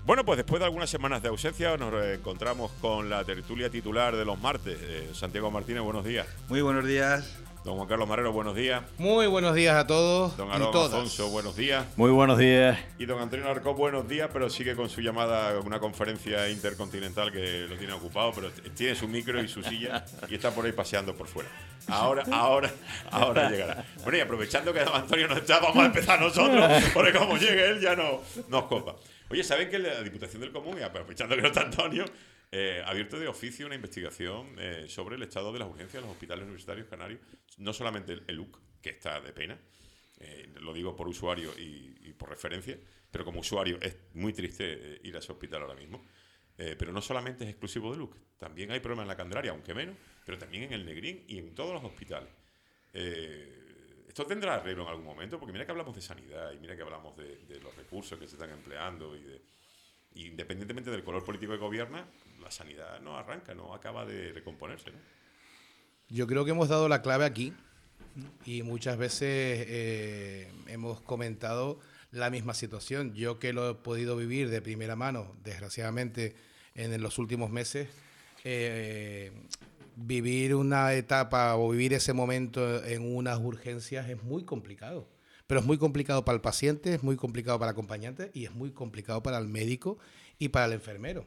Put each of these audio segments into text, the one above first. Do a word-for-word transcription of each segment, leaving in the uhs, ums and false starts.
Bueno, pues después de algunas semanas de ausencia nos encontramos con la tertulia titular de los martes. Eh, Santiago Martínez, buenos días. Muy buenos días. Don Juan Carlos Marrero, buenos días. Muy buenos días a todos. Don y Aarón todas. Afonso, buenos días. Muy buenos días. Y don Antonio Arcó, buenos días, pero sigue con su llamada, una conferencia intercontinental que lo tiene ocupado, pero tiene su micro y su silla y está por ahí paseando por fuera. Ahora, ahora, ahora llegará. Bueno, y aprovechando que don Antonio no está, vamos a empezar nosotros, porque como llegue él ya no, nos copa. Oye, ¿saben que la Diputación del Común, y aprovechando que no está Antonio, eh, ha abierto de oficio una investigación eh, sobre el estado de las urgencias de los hospitales universitarios canarios? No solamente el, el U C, que está de pena, eh, lo digo por usuario y, y por referencia, pero como usuario es muy triste eh, ir a ese hospital ahora mismo. Eh, pero no solamente es exclusivo del U C, también hay problemas en la Candelaria, aunque menos, pero también en el Negrín y en todos los hospitales. Eh, ¿Esto tendrá arreglo en algún momento? Porque mira que hablamos de sanidad y mira que hablamos de, de los recursos que se están empleando y, de, y independientemente del color político que gobierna, la sanidad no arranca, no acaba de recomponerse, ¿no? Yo creo que hemos dado la clave aquí y muchas veces eh, hemos comentado la misma situación. Yo que lo he podido vivir de primera mano, desgraciadamente, en los últimos meses, eh, vivir una etapa o vivir ese momento en unas urgencias es muy complicado. Pero es muy complicado para el paciente, es muy complicado para el acompañante y es muy complicado para el médico y para el enfermero.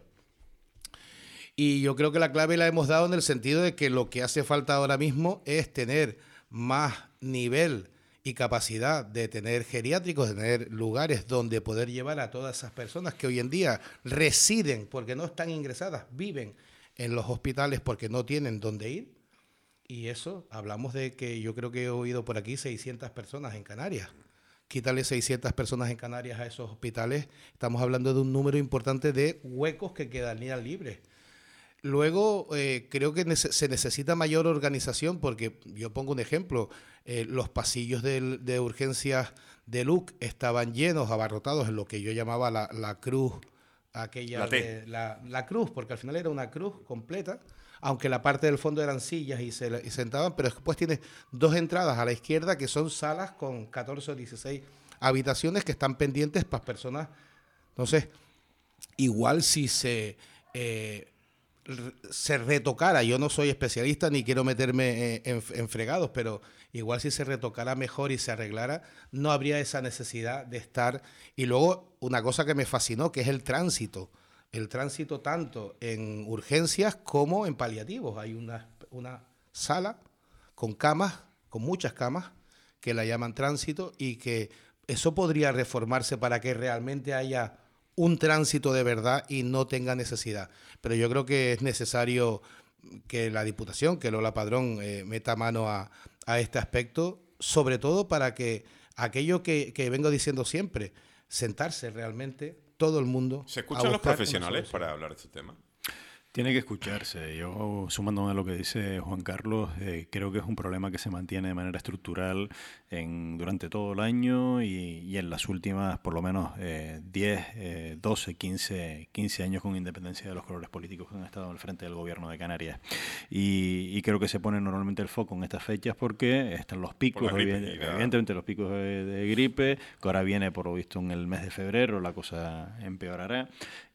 Y yo creo que la clave la hemos dado en el sentido de que lo que hace falta ahora mismo es tener más nivel y capacidad de tener geriátricos, de tener lugares donde poder llevar a todas esas personas que hoy en día residen, porque no están ingresadas, viven en los hospitales porque no tienen dónde ir. Y eso, hablamos de que yo creo que he oído por aquí seiscientas personas en Canarias. Quítale seiscientas personas en Canarias a esos hospitales, estamos hablando de un número importante de huecos que quedarían libres. Luego, eh, creo que nece- se necesita mayor organización porque, yo pongo un ejemplo, eh, los pasillos del- de urgencias de L U C estaban llenos, abarrotados en lo que yo llamaba la, la cruz, aquella La T. de- la, la cruz, porque al final era una cruz completa, aunque la parte del fondo eran sillas y se y sentaban, pero después tienes dos entradas a la izquierda que son salas con catorce o dieciséis habitaciones que están pendientes para personas. Entonces, igual si se... Eh, se retocara, yo no soy especialista ni quiero meterme en, en, en fregados, pero igual si se retocara mejor y se arreglara, no habría esa necesidad de estar. Y luego una cosa que me fascinó, que es el tránsito, el tránsito tanto en urgencias como en paliativos. Hay una, una sala con camas, con muchas camas, que la llaman tránsito, y que eso podría reformarse para que realmente haya un tránsito de verdad y no tenga necesidad. Pero yo creo que es necesario que la Diputación, que Lola Padrón, eh, meta mano a, a este aspecto, sobre todo para que aquello que, que vengo diciendo siempre, sentarse realmente todo el mundo. ¿Se escuchan los profesionales para hablar de este tema? Tiene que escucharse. Yo, sumándome a lo que dice Juan Carlos, eh, creo que es un problema que se mantiene de manera estructural en, durante todo el año y, y en las últimas, por lo menos, eh, diez, eh, doce, quince, quince años, con independencia de los colores políticos que han estado al frente del gobierno de Canarias. Y, y creo que se pone normalmente el foco en estas fechas porque están los picos, gripe, evidente, evidentemente los picos de, de gripe, que ahora viene, por lo visto, en el mes de febrero, la cosa empeorará.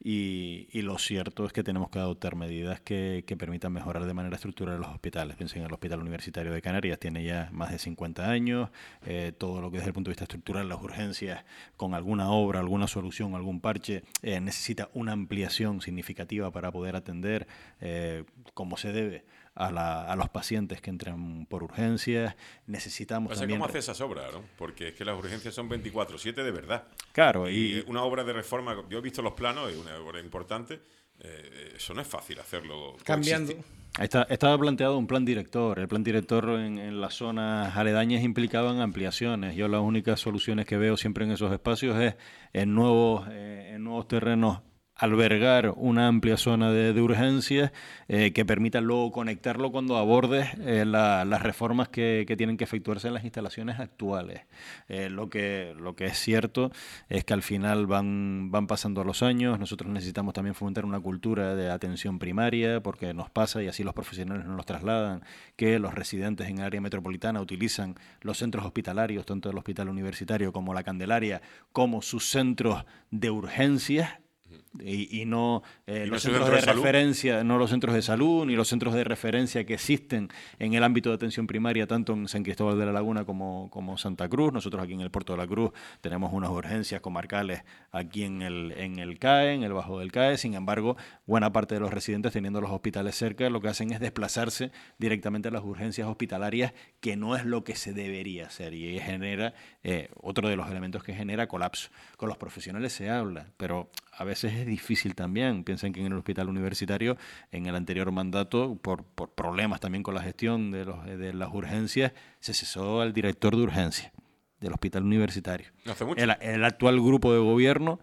Y, y lo cierto es que tenemos que adoptar medidas que, que permitan mejorar de manera estructural los hospitales. Piensen en el Hospital Universitario de Canarias, tiene ya más de cincuenta años, eh, todo lo que desde el punto de vista estructural, las urgencias, con alguna obra, alguna solución, algún parche, eh, necesita una ampliación significativa para poder atender eh, como se debe a, la, a los pacientes que entran por urgencias. Necesitamos Pasa también... ¿Cómo hace esas obras, no? Porque es que las urgencias son veinticuatro siete de verdad. Claro, y, y una obra de reforma, yo he visto los planos, es una obra importante, eh, eso no es fácil hacerlo. Cambiando. Está, estaba planteado un plan director. El plan director en, en las zonas aledañas implicaban ampliaciones. Yo las únicas soluciones que veo siempre en esos espacios es en nuevos, eh, en nuevos terrenos albergar una amplia zona de, de urgencias eh, que permita luego conectarlo cuando abordes eh, la, las reformas que, que tienen que efectuarse en las instalaciones actuales. Eh, lo que, lo que es cierto es que al final van, van pasando los años. Nosotros necesitamos también fomentar una cultura de atención primaria, porque nos pasa, y así los profesionales nos los trasladan, que los residentes en el área metropolitana utilizan los centros hospitalarios, tanto el Hospital Universitario como la Candelaria, como sus centros de urgencias. y, y no eh, ¿Y los no centros centros de, de referencia, no los centros de salud, ni los centros de referencia que existen en el ámbito de atención primaria, tanto en San Cristóbal de la Laguna como, como Santa Cruz. Nosotros aquí en el Puerto de la Cruz tenemos unas urgencias comarcales aquí en el, en el C A E, en el Bajo del C A E. Sin embargo, buena parte de los residentes, teniendo los hospitales cerca, lo que hacen es desplazarse directamente a las urgencias hospitalarias, que no es lo que se debería hacer, y genera eh, otro de los elementos que genera colapso. Con los profesionales se habla, pero a veces es difícil también. Piensen que en el hospital universitario, en el anterior mandato, por, por problemas también con la gestión de, los, de las urgencias, se cesó al director de urgencias del hospital universitario. No hace mucho. El, el actual grupo de gobierno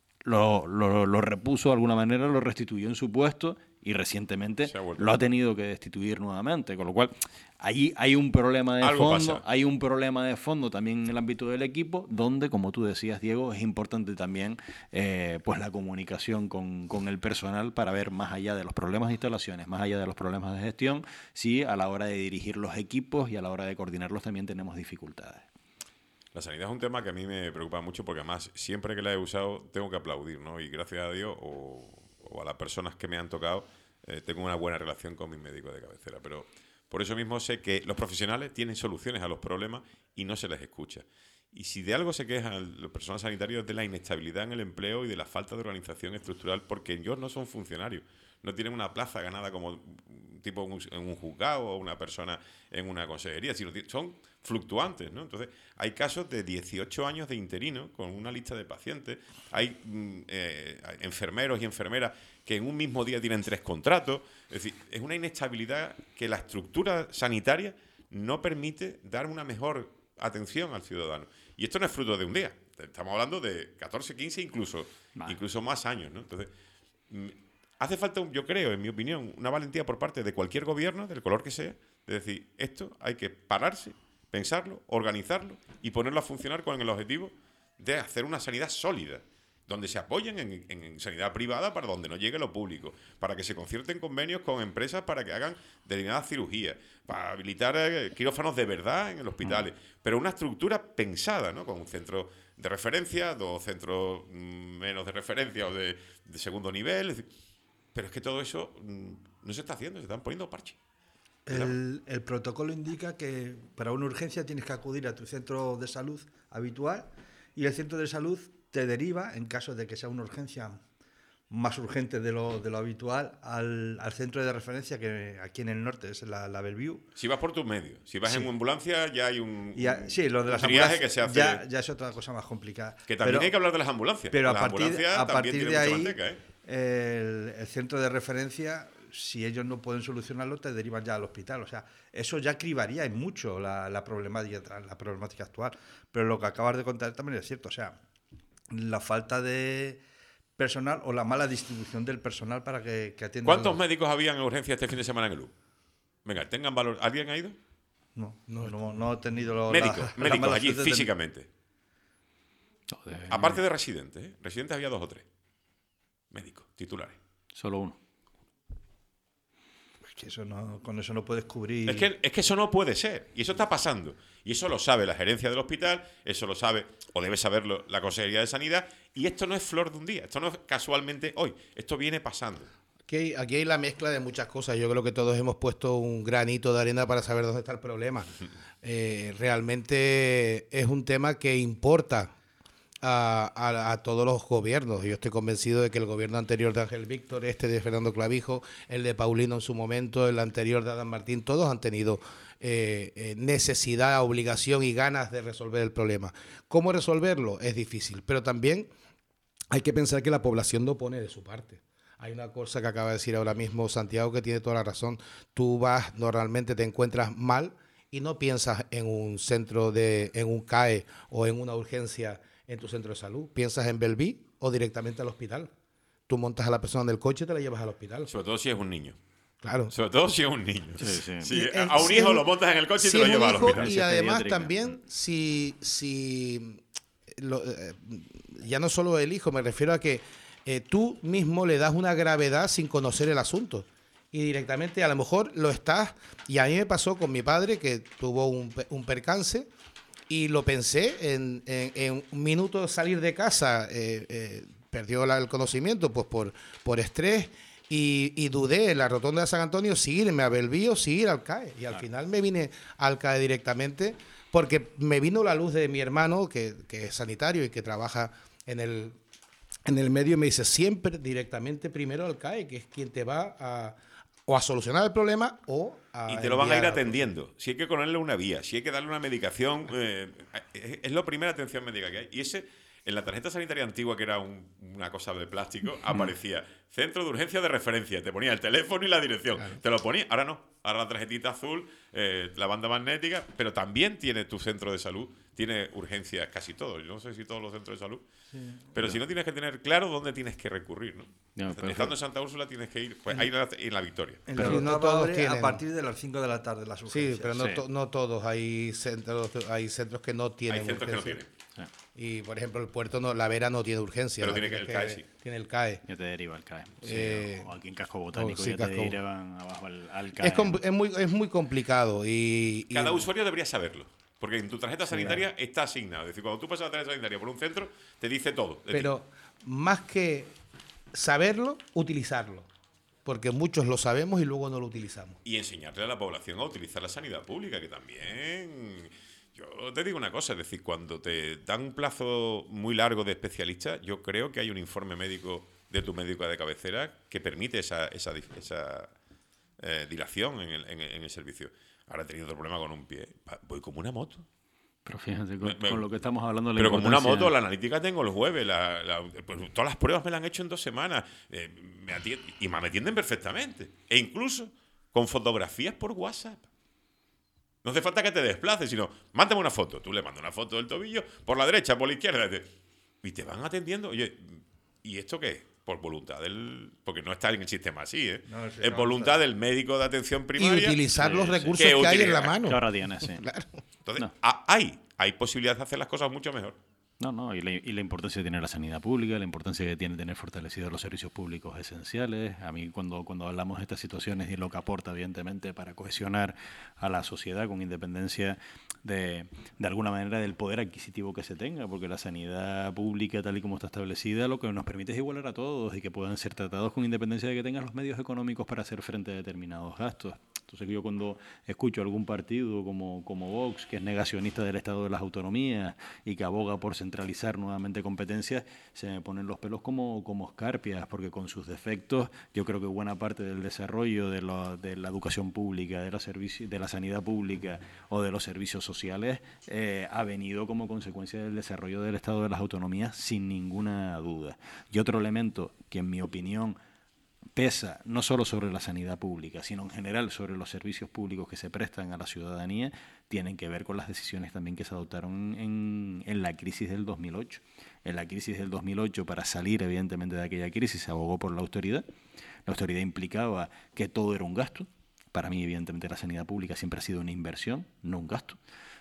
lo, lo, lo repuso de alguna manera, lo restituyó en su puesto, y recientemente ha lo ha tenido que destituir nuevamente, con lo cual ahí hay un problema de Algo fondo, pasa. hay un problema de fondo también en el ámbito del equipo, donde, como tú decías, Diego, es importante también eh, pues la comunicación con, con el personal, para ver más allá de los problemas de instalaciones, más allá de los problemas de gestión, si a la hora de dirigir los equipos y a la hora de coordinarlos también tenemos dificultades. La sanidad es un tema que a mí me preocupa mucho, porque además siempre que la he usado tengo que aplaudir, ¿no? Y gracias a Dios o, o a las personas que me han tocado, eh, tengo una buena relación con mis médicos de cabecera. Pero por eso mismo sé que los profesionales tienen soluciones a los problemas y no se les escucha. Y si de algo se quejan los personal sanitarios, es de la inestabilidad en el empleo y de la falta de organización estructural, porque ellos no son funcionarios. No tienen una plaza ganada como tipo en un juzgado o una persona en una consejería, sino son fluctuantes, ¿no? Entonces, hay casos de dieciocho años de interino con una lista de pacientes. Hay eh, enfermeros y enfermeras que en un mismo día tienen tres contratos. Es decir, es una inestabilidad que la estructura sanitaria no permite dar una mejor atención al ciudadano. Y esto no es fruto de un día. Estamos hablando de catorce, quince, incluso, vale. incluso más años, ¿no? Entonces, hace falta, yo creo, en mi opinión, una valentía por parte de cualquier gobierno, del color que sea, de decir, esto hay que pararse, pensarlo, organizarlo y ponerlo a funcionar con el objetivo de hacer una sanidad sólida, donde se apoyen en, en, en sanidad privada para donde no llegue lo público, para que se concierten convenios con empresas para que hagan determinadas cirugías, para habilitar eh, quirófanos de verdad en los hospitales, mm. pero una estructura pensada, ¿no? Con un centro de referencia, dos centros mmm, menos de referencia o de, de segundo nivel. Es decir, pero es que todo eso mmm, no se está haciendo, se están poniendo parches. El, el protocolo indica que para una urgencia tienes que acudir a tu centro de salud habitual, y el centro de salud te deriva, en caso de que sea una urgencia más urgente de lo, de lo habitual, al, al centro de referencia, que aquí en el norte es la, la Bellevue. Si vas por tus medios, si vas sí. en una ambulancia, ya hay un, ya, un sí, lo de las triaje que se hace. Ya, ya es otra cosa más complicada. Que también pero, hay que hablar de las ambulancias. Pero las a partir, ambulancias a partir de ahí, manteca, ¿eh? el, el centro de referencia, si ellos no pueden solucionarlo, te derivan ya al hospital. O sea, eso ya cribaría en mucho la, la, problemática, la problemática actual. Pero lo que acabas de contar también es cierto. O sea, la falta de personal o la mala distribución del personal para que, que atiendan. ¿Cuántos los... médicos habían en urgencia este fin de semana en el U? Venga, tengan valor. ¿Alguien ha ido? No, no, no, no he tenido los médicos, la, médicos la allí de... físicamente. Joder. Aparte de residentes, ¿eh? Residentes había dos o tres. Médicos, titulares. Solo uno. Es que eso no, con eso no puedes cubrir. Es que, es que eso no puede ser. Y eso está pasando. Y eso lo sabe la gerencia del hospital, eso lo sabe, o debe saberlo, la Consejería de Sanidad. Y esto no es flor de un día. Esto no es casualmente hoy. Esto viene pasando. Aquí hay, aquí hay la mezcla de muchas cosas. Yo creo que todos hemos puesto un granito de arena para saber dónde está el problema. Eh, realmente es un tema que importa A, a, a todos los gobiernos. Yo estoy convencido de que el gobierno anterior de Ángel Víctor, este de Fernando Clavijo, el de Paulino en su momento, el anterior de Adán Martín, todos han tenido eh, eh, necesidad, obligación y ganas de resolver el problema. ¿Cómo resolverlo? Es difícil, pero también hay que pensar que la población no pone de su parte. Hay una cosa que acaba de decir ahora mismo Santiago que tiene toda la razón. Tú vas, normalmente te encuentras mal y no piensas en un centro de, en un C A E o en una urgencia en tu centro de salud. Piensas en Bellevue o directamente al hospital. Tú montas a la persona del coche y te la llevas al hospital. Sobre todo si es un niño. Claro. Sobre todo si es un niño. Sí, sí. Si Y, a un si hijo es, lo montas en el coche si y te lo llevas al hospital. Y además también, si, si lo, eh, ya no solo el hijo, me refiero a que eh, tú mismo le das una gravedad sin conocer el asunto. Y directamente a lo mejor lo estás... Y a mí me pasó con mi padre, que tuvo un, un percance, y lo pensé en, en, en un minuto de salir de casa, eh, eh, perdió la, el conocimiento pues por, por estrés y, y dudé en la rotonda de San Antonio si irme a Belvío, si ir al C A E. Y al final me vine al C A E directamente porque me vino la luz de mi hermano, que, que es sanitario y que trabaja en el, en el medio, y me dice siempre directamente primero al C A E, que es quien te va a... o a solucionar el problema o a... Y te lo van a ir enviar atendiendo. Si hay que ponerle una vía, si hay que darle una medicación, eh, es, es la primera atención médica que hay. Y ese, en la tarjeta sanitaria antigua, que era un- una cosa de plástico, aparecía centro de urgencia de referencia. Te ponía el teléfono y la dirección. Claro. Te lo ponía. Ahora no. Ahora la tarjetita azul, eh, la banda magnética, pero también tiene tu centro de salud, tiene urgencias casi todos. Yo no sé si todos los centros de salud. Pero si no, tienes que tener claro dónde tienes que recurrir, ¿no? No, pero- Estando en Santa Úrsula tienes que ir, pues ahí en la, en la Victoria. En Pero la no no todos abre tienen. a partir de las cinco de la tarde las urgencias. Sí, pero no, Sí. to- no todos. Hay centros, hay centros que no tienen Hay centros que no urgencia. tienen. Y, por ejemplo, el puerto, no, la Vera no tiene urgencia. Pero la tiene que- el C A E sí. Tiene el C A E. Ya te deriva al C A E. Sí, Eh, o aquí en Casco Botánico oh, sí, ya Casco. te derivan abajo al, al C A E. Es, com- es, muy, es muy complicado. Y, y- Cada usuario debería saberlo. Porque en tu tarjeta sanitaria está asignado. Es decir, cuando tú pasas la tarjeta sanitaria por un centro, te dice todo. Es decir, Pero más que saberlo, utilizarlo. Porque muchos lo sabemos y luego no lo utilizamos. y enseñarle a la población a utilizar la sanidad pública, que también... Yo te digo una cosa, es decir, cuando te dan un plazo muy largo de especialista, yo creo que hay un informe médico de tu médico de cabecera que permite esa, esa, esa eh, dilación en el, en, el, en el servicio. Ahora he tenido otro problema con un pie. Va- Voy como una moto. Pero fíjate, con, Me- me- con lo que estamos hablando de la Pero como una importancia- moto, la analítica tengo el jueves. La, la- pues, todas las pruebas me las han hecho en dos semanas. Eh, me atien- y me atienden perfectamente. E incluso con fotografías por WhatsApp. No hace falta que te desplaces, sino mándame una foto. Tú le mandas una foto del tobillo por la derecha, por la izquierda. Y te van atendiendo. Oye, ¿y esto qué es? Por voluntad del... Porque no está en el sistema así, ¿eh? No, sí, es no, voluntad está- del médico de atención Y primaria. utilizar Sí, los sí. recursos Que que, hay en utiliza- la mano. Que ahora tiene, sí. Claro. Entonces, No. ah, hay, hay posibilidades de hacer las cosas mucho mejor. No, no, y la, y la importancia de tener la sanidad pública, la importancia que tiene tener fortalecidos los servicios públicos esenciales. A mí cuando, cuando hablamos de estas situaciones y lo que aporta, evidentemente, para cohesionar a la sociedad con independencia de, de alguna manera del poder adquisitivo que se tenga, porque la sanidad pública, tal y como está establecida, lo que nos permite es igualar a todos y que puedan ser tratados con independencia de que tengan los medios económicos para hacer frente a determinados gastos. Entonces yo cuando escucho algún partido como, como Vox, que es negacionista del Estado de las Autonomías y que aboga por centralizar nuevamente competencias, se me ponen los pelos como, como escarpias, porque con sus defectos yo creo que buena parte del desarrollo de, lo, de la educación pública, de la, servici- de la sanidad pública o de los servicios sociales eh, ha venido como consecuencia del desarrollo del Estado de las Autonomías sin ninguna duda. Y otro elemento que en mi opinión pesa no solo sobre la sanidad pública, sino en general sobre los servicios públicos que se prestan a la ciudadanía, tienen que ver con las decisiones también que se adoptaron en, en la crisis del dos mil ocho. En la crisis del dos mil ocho, para salir evidentemente de aquella crisis, se abogó por la austeridad. La austeridad implicaba que todo era un gasto. Para mí, evidentemente, la sanidad pública siempre ha sido una inversión, no un gasto.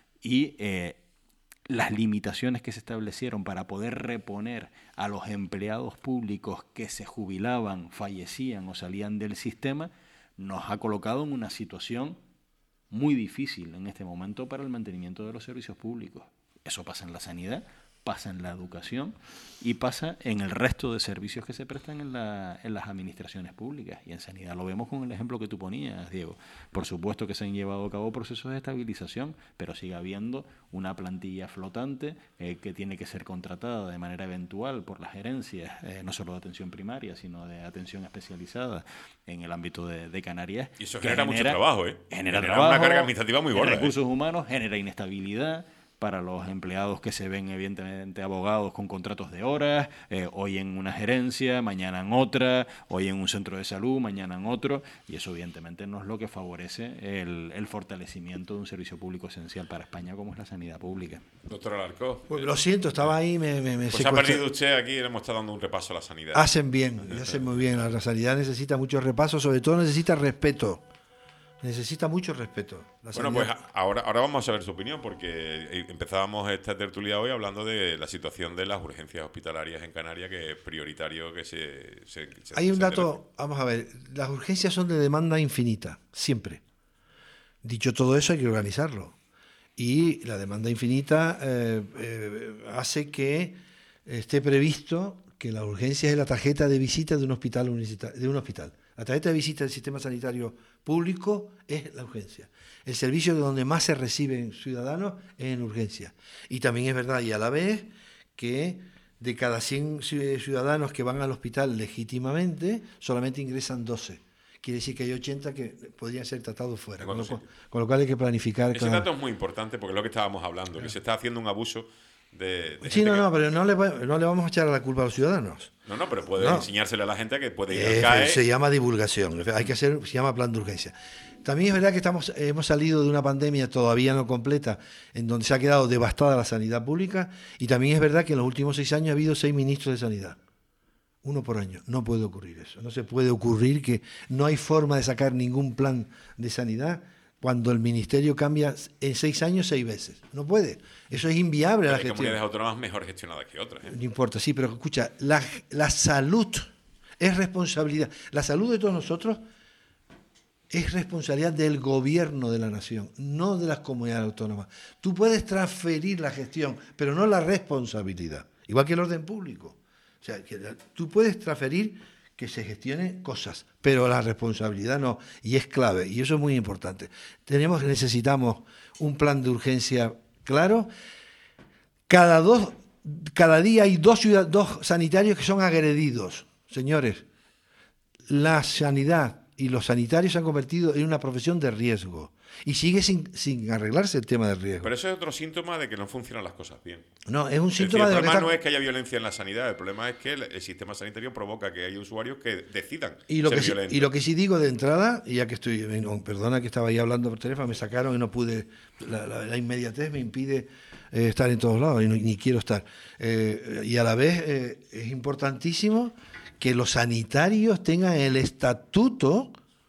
Y eh, las limitaciones que se establecieron para poder reponer a los empleados públicos que se jubilaban, fallecían o salían del sistema, nos ha colocado en una situación muy difícil en este momento para el mantenimiento de los servicios públicos. Eso pasa en la sanidad, pasa en la educación y pasa en el resto de servicios que se prestan en, la, en las administraciones públicas. Y en sanidad lo vemos con el ejemplo que tú ponías, Diego. Por supuesto que se han llevado a cabo procesos de estabilización, pero sigue habiendo una plantilla flotante eh, que tiene que ser contratada de manera eventual por las gerencias, eh, no solo de atención primaria, sino de atención especializada en el ámbito de, de Canarias. Y eso que genera, mucho trabajo, ¿eh? Genera, Genera trabajo, una carga administrativa muy gorda, genera ¿eh? recursos humanos, genera inestabilidad para los empleados que se ven evidentemente abogados con contratos de horas, eh, hoy en una gerencia, mañana en otra, hoy en un centro de salud, mañana en otro, y eso evidentemente no es lo que favorece el, el fortalecimiento de un servicio público esencial para España como es la sanidad pública. Doctor Alarcó. Pues lo siento, estaba ahí, me, me, me Pues ha secuestré. perdido usted aquí, le hemos estado dando un repaso a la sanidad. Hacen bien, hacen muy bien. La sanidad necesita mucho repaso, sobre todo necesita respeto. Necesita mucho respeto. La Bueno, pues sanidad- a- ahora, ahora vamos a saber su opinión, porque eh, empezábamos esta tertulia hoy hablando de la situación de las urgencias hospitalarias en Canarias, que es prioritario que se... se- se- Hay un se dato, vamos a ver, las urgencias son de demanda infinita, siempre. Dicho todo eso, hay que organizarlo. Y la demanda infinita eh, eh, hace que esté previsto que la urgencia es la tarjeta de visita de un hospital universitario, de un hospital. La tarjeta de visita del sistema sanitario público es la urgencia. El servicio de donde más se reciben ciudadanos es en urgencia. Y también es verdad, y a la vez, que de cada cien ciudadanos que van al hospital legítimamente, solamente ingresan doce. Quiere decir que hay ochenta que podrían ser tratados fuera. Con lo, cual, con lo cual hay que planificar. Ese cada... dato es muy importante porque es lo que estábamos hablando, que se está haciendo un abuso de, de Sí, no, que... no, pero no le, no le vamos a echar la culpa a los ciudadanos. No, no, pero puede no. enseñársele a la gente que puede ir al Eh, C A E. Se llama divulgación, hay que hacer, se llama plan de urgencia. También es verdad que estamos, hemos salido de una pandemia todavía no completa, en donde se ha quedado devastada la sanidad pública, y también es verdad que en los últimos seis años ha habido seis ministros de sanidad. Uno por año. No puede ocurrir eso. No se puede ocurrir que no hay forma de sacar ningún plan de sanidad cuando el ministerio cambia en seis años seis veces. No puede. Eso es inviable. Hay la gestión. comunidades autónomas mejor gestionadas que otras. ¿eh? No importa, sí, pero escucha, la, la salud es responsabilidad. La salud de todos nosotros es responsabilidad del gobierno de la nación, no de las comunidades autónomas. Tú puedes transferir la gestión, pero no la responsabilidad. Igual que el orden público. O sea, que tú puedes transferir que se gestione cosas, pero la responsabilidad no, y es clave, y eso es muy importante. Tenemos, necesitamos un plan de urgencia claro. Cada dos, cada día hay dos, ciudad, dos sanitarios que son agredidos. Señores, la sanidad y los sanitarios se han convertido en una profesión de riesgo. Y sigue sin, sin arreglarse el tema del riesgo. Pero eso es otro síntoma de que no funcionan las cosas bien. No, es un Es decir, síntoma el de... problema Está... no es que haya violencia en la sanidad, el problema es que el, el sistema sanitario provoca que haya usuarios que decidan y lo ser que sí, violentos. Y lo que sí digo de entrada, y ya que estoy... No, perdona que estaba ahí hablando por teléfono, me sacaron y no pude... La, la, la inmediatez me impide eh, estar en todos lados, y no, ni quiero estar. Eh, y a la vez eh, es importantísimo que los sanitarios tengan el estatuto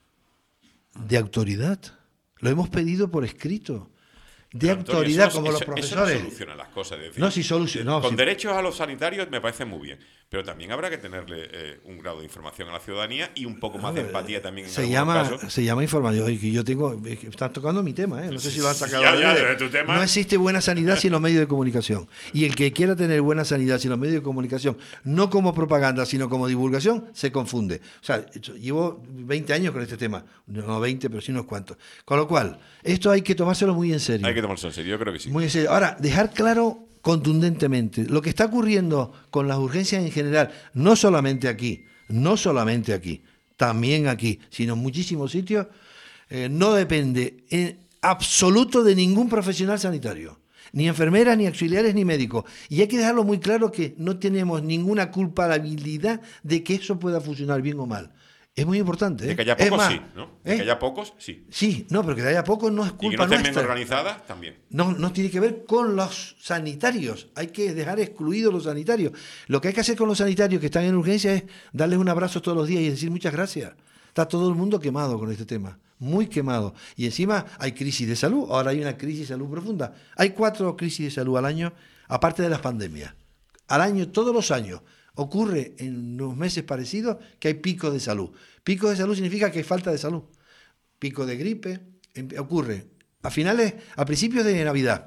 de autoridad. Lo hemos pedido por escrito. De Pero, Antonio, autoridad, eso, como eso, los profesores. Eso no soluciona las cosas. Es decir, no, sí soluciona. No, con sí. derechos a los sanitarios me parece muy bien, pero también habrá que tenerle eh, un grado de información a la ciudadanía y un poco más de empatía también en se algunos llama casos. Se llama información. Y yo tengo... Estás tocando mi tema, ¿eh? No sé si lo has sacado. Ya, ya, de... de tu tema. No existe buena sanidad sin los medios de comunicación. Y el que quiera tener buena sanidad sin los medios de comunicación, no como propaganda, sino como divulgación, se confunde. O sea, llevo veinte años con este tema. No veinte, pero sí unos cuantos. Con lo cual, esto hay que tomárselo muy en serio. Hay que tomárselo en serio, yo creo que sí. Muy en serio. Ahora, dejar claro contundentemente lo que está ocurriendo con las urgencias en general, no solamente aquí, no solamente aquí, también aquí, sino en muchísimos sitios, eh, no depende en absoluto de ningún profesional sanitario, ni enfermeras, ni auxiliares, ni médicos. Y hay que dejarlo muy claro que no tenemos ninguna culpabilidad de que eso pueda funcionar bien o mal. Es muy importante. ¿eh? De que haya Es pocos, más, sí, ¿no? De ¿eh? que haya pocos, sí. Sí, no, pero que haya pocos no es Y que culpa no estén bien nuestra. organizadas, también. No, no tiene que ver con los sanitarios. Hay que dejar excluidos los sanitarios. Lo que hay que hacer con los sanitarios que están en urgencia es darles un abrazo todos los días y decir muchas gracias. Está todo el mundo quemado con este tema, muy quemado. Y encima hay crisis de salud. Ahora hay una crisis de salud profunda. Hay cuatro crisis de salud al año, aparte de las pandemias. Al año, todos los años, ocurre en unos meses parecidos que hay picos de salud. Picos de salud significa que hay falta de salud. Pico de gripe, ocurre a finales, a principios de Navidad.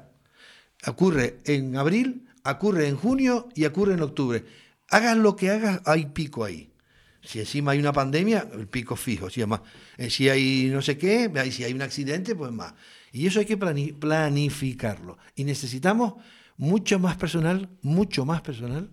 Ocurre en abril, ocurre en junio y ocurre en octubre. Hagas lo que hagas, hay pico ahí. Si encima hay una pandemia, el pico fijo. Si, además, eh, si hay no sé qué, si hay un accidente, pues más. Y eso hay que plani- planificarlo. Y necesitamos mucho más personal, mucho más personal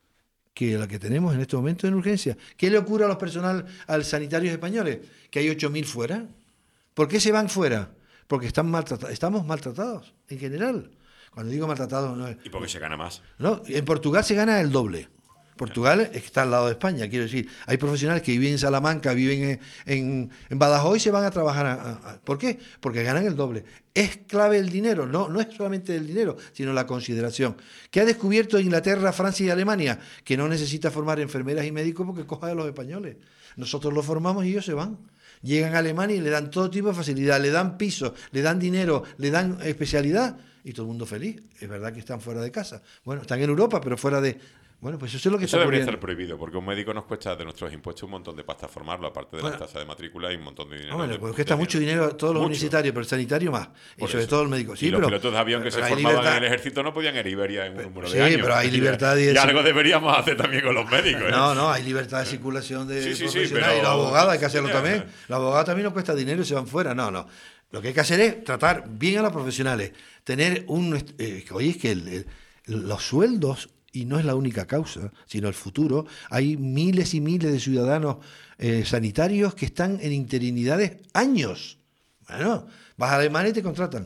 que la que tenemos en este momento en urgencia. ¿Qué le ocurre a los personal, a los sanitarios españoles? Que hay ocho mil fuera. ¿Por qué se van fuera? Porque están maltratados. Estamos maltratados, en general. Cuando digo maltratados... No es, Y porque se gana más. no, en Portugal se gana el doble. Portugal está al lado de España, quiero decir. Hay profesionales que viven en Salamanca, viven en, en, en Badajoz y se van a trabajar. A, a, a, ¿Por qué? Porque ganan el doble. ¿Es clave el dinero? No, no es solamente el dinero, sino la consideración. ¿Qué ha descubierto Inglaterra, Francia y Alemania? Que no necesita formar enfermeras y médicos porque coja de los españoles. Nosotros los formamos y ellos se van. Llegan a Alemania y le dan todo tipo de facilidad, le dan piso, le dan dinero, le dan especialidad y todo el mundo feliz. Es verdad que están fuera de casa. Bueno, están en Europa, pero fuera de... Bueno, pues eso es lo que Eso está debería ocurriendo. estar prohibido, porque un médico nos cuesta de nuestros impuestos un montón de pasta formarlo, aparte de Bueno. la tasa de matrícula y un montón de dinero. Hombre, de- pues de cuesta mucho dinero a todos los Mucho. universitarios, pero el sanitario más. Y Por sobre eso. todo el médico. Sí, y los pero, pilotos de avión que pero se hay formaban libertad. en el ejército no podían ir Iberia en un número Sí, de años. pero hay libertad y y, eso- algo deberíamos hacer también con los médicos. ¿eh? No, no, hay libertad de circulación de Sí, sí, sí, profesionales. pero- Y los abogados hay que hacerlo Sí, también. eh. Los abogados también nos cuesta dinero y se van fuera. No, no. Lo que hay que hacer es tratar bien a los profesionales. Tener un... Eh, oye, es que el- el- los sueldos, y no es la única causa, sino el futuro, hay miles y miles de ciudadanos eh, sanitarios que están en interinidades años. Bueno, vas a Alemania y te contratan.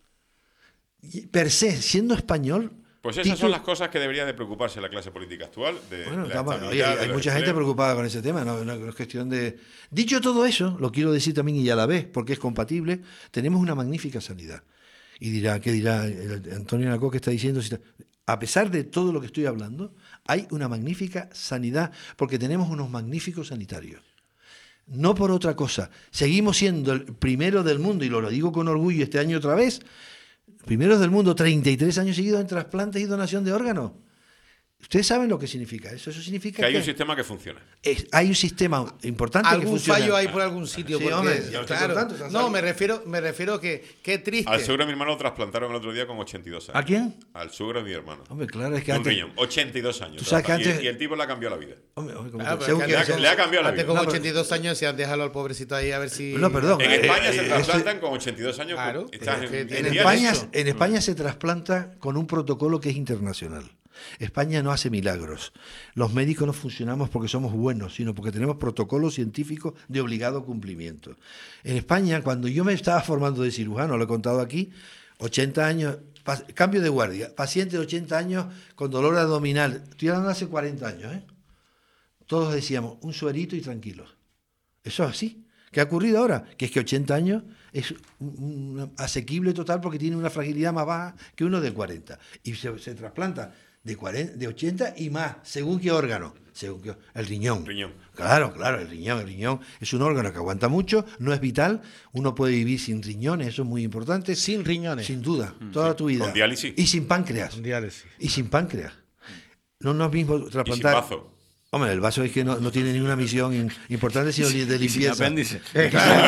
Y per se, siendo español... Pues esas título- son las cosas que debería de preocuparse la clase política actual. De Bueno, la estamos- oye, estabilidad, hay, de hay los mucha gente empleos. preocupada con ese tema, no, no- no es cuestión de... Dicho todo eso, lo quiero decir también y a la vez, porque es compatible, tenemos una magnífica sanidad. Y dirá, ¿qué dirá el- Antonio Nacó que está diciendo? Si está- A pesar de todo lo que estoy hablando, hay una magnífica sanidad, porque tenemos unos magníficos sanitarios. No por otra cosa. Seguimos siendo el primero del mundo, y lo digo con orgullo este año otra vez, primeros del mundo, treinta y tres años seguidos en trasplantes y donación de órganos. Ustedes saben lo que significa eso. Eso significa Que hay que un sistema que funciona. es- hay un sistema importante que Algún funciona. fallo hay por algún sitio. Sí, porque, hombre, yo estoy claro, contando, San no, Salo. me refiero, me refiero que qué triste. Al suegro de mi hermano lo trasplantaron el otro día con ochenta y dos años. ¿A quién? Al suegro de mi hermano. Hombre, claro, es que Un antes... riñón, ochenta y dos años. Tú sabes que Y- antes- y, el tipo le ha cambiado la vida. Hombre, hombre, como Claro, que- pero según es que- que le ha- según- le ha cambiado la Antes vida. con No, pero- ochenta y dos años decían, déjalo al pobrecito ahí a ver si... No, perdón. En Eh, España eh, se eh, trasplantan con ochenta y dos años. Claro, Estás pero en, es que en En día España, de eso. en España se trasplanta con un protocolo que es internacional. España no hace milagros. Los médicos no funcionamos porque somos buenos, sino porque tenemos protocolos científicos de obligado cumplimiento. En España, cuando yo me estaba formando de cirujano, lo he contado aquí, ochenta años, pa- cambio de guardia, paciente de ochenta años con dolor abdominal. Estoy hablando de hace cuarenta años, ¿eh? Todos decíamos, un suerito y tranquilos. Eso es así. ¿Qué ha ocurrido ahora? Que es que ochenta años es un- un asequible total porque tiene una fragilidad más baja que uno de cuarenta. Y se, se trasplanta de, cuarenta, de ochenta y más, según qué órgano. Según qué, el riñón. Riñón. Claro, claro, el riñón. El riñón es un órgano que aguanta mucho, no es vital. Uno puede vivir sin riñones, eso es muy importante. Sin riñones. Sin duda, toda tu vida. Con diálisis. Y sin páncreas. Diálisis. Y sin páncreas. No no es mismo Y sin trasplantar. bazo. Hombre, el vaso es que no, no tiene ninguna misión in- importante, sino de Y sin limpieza. apéndice. Eh,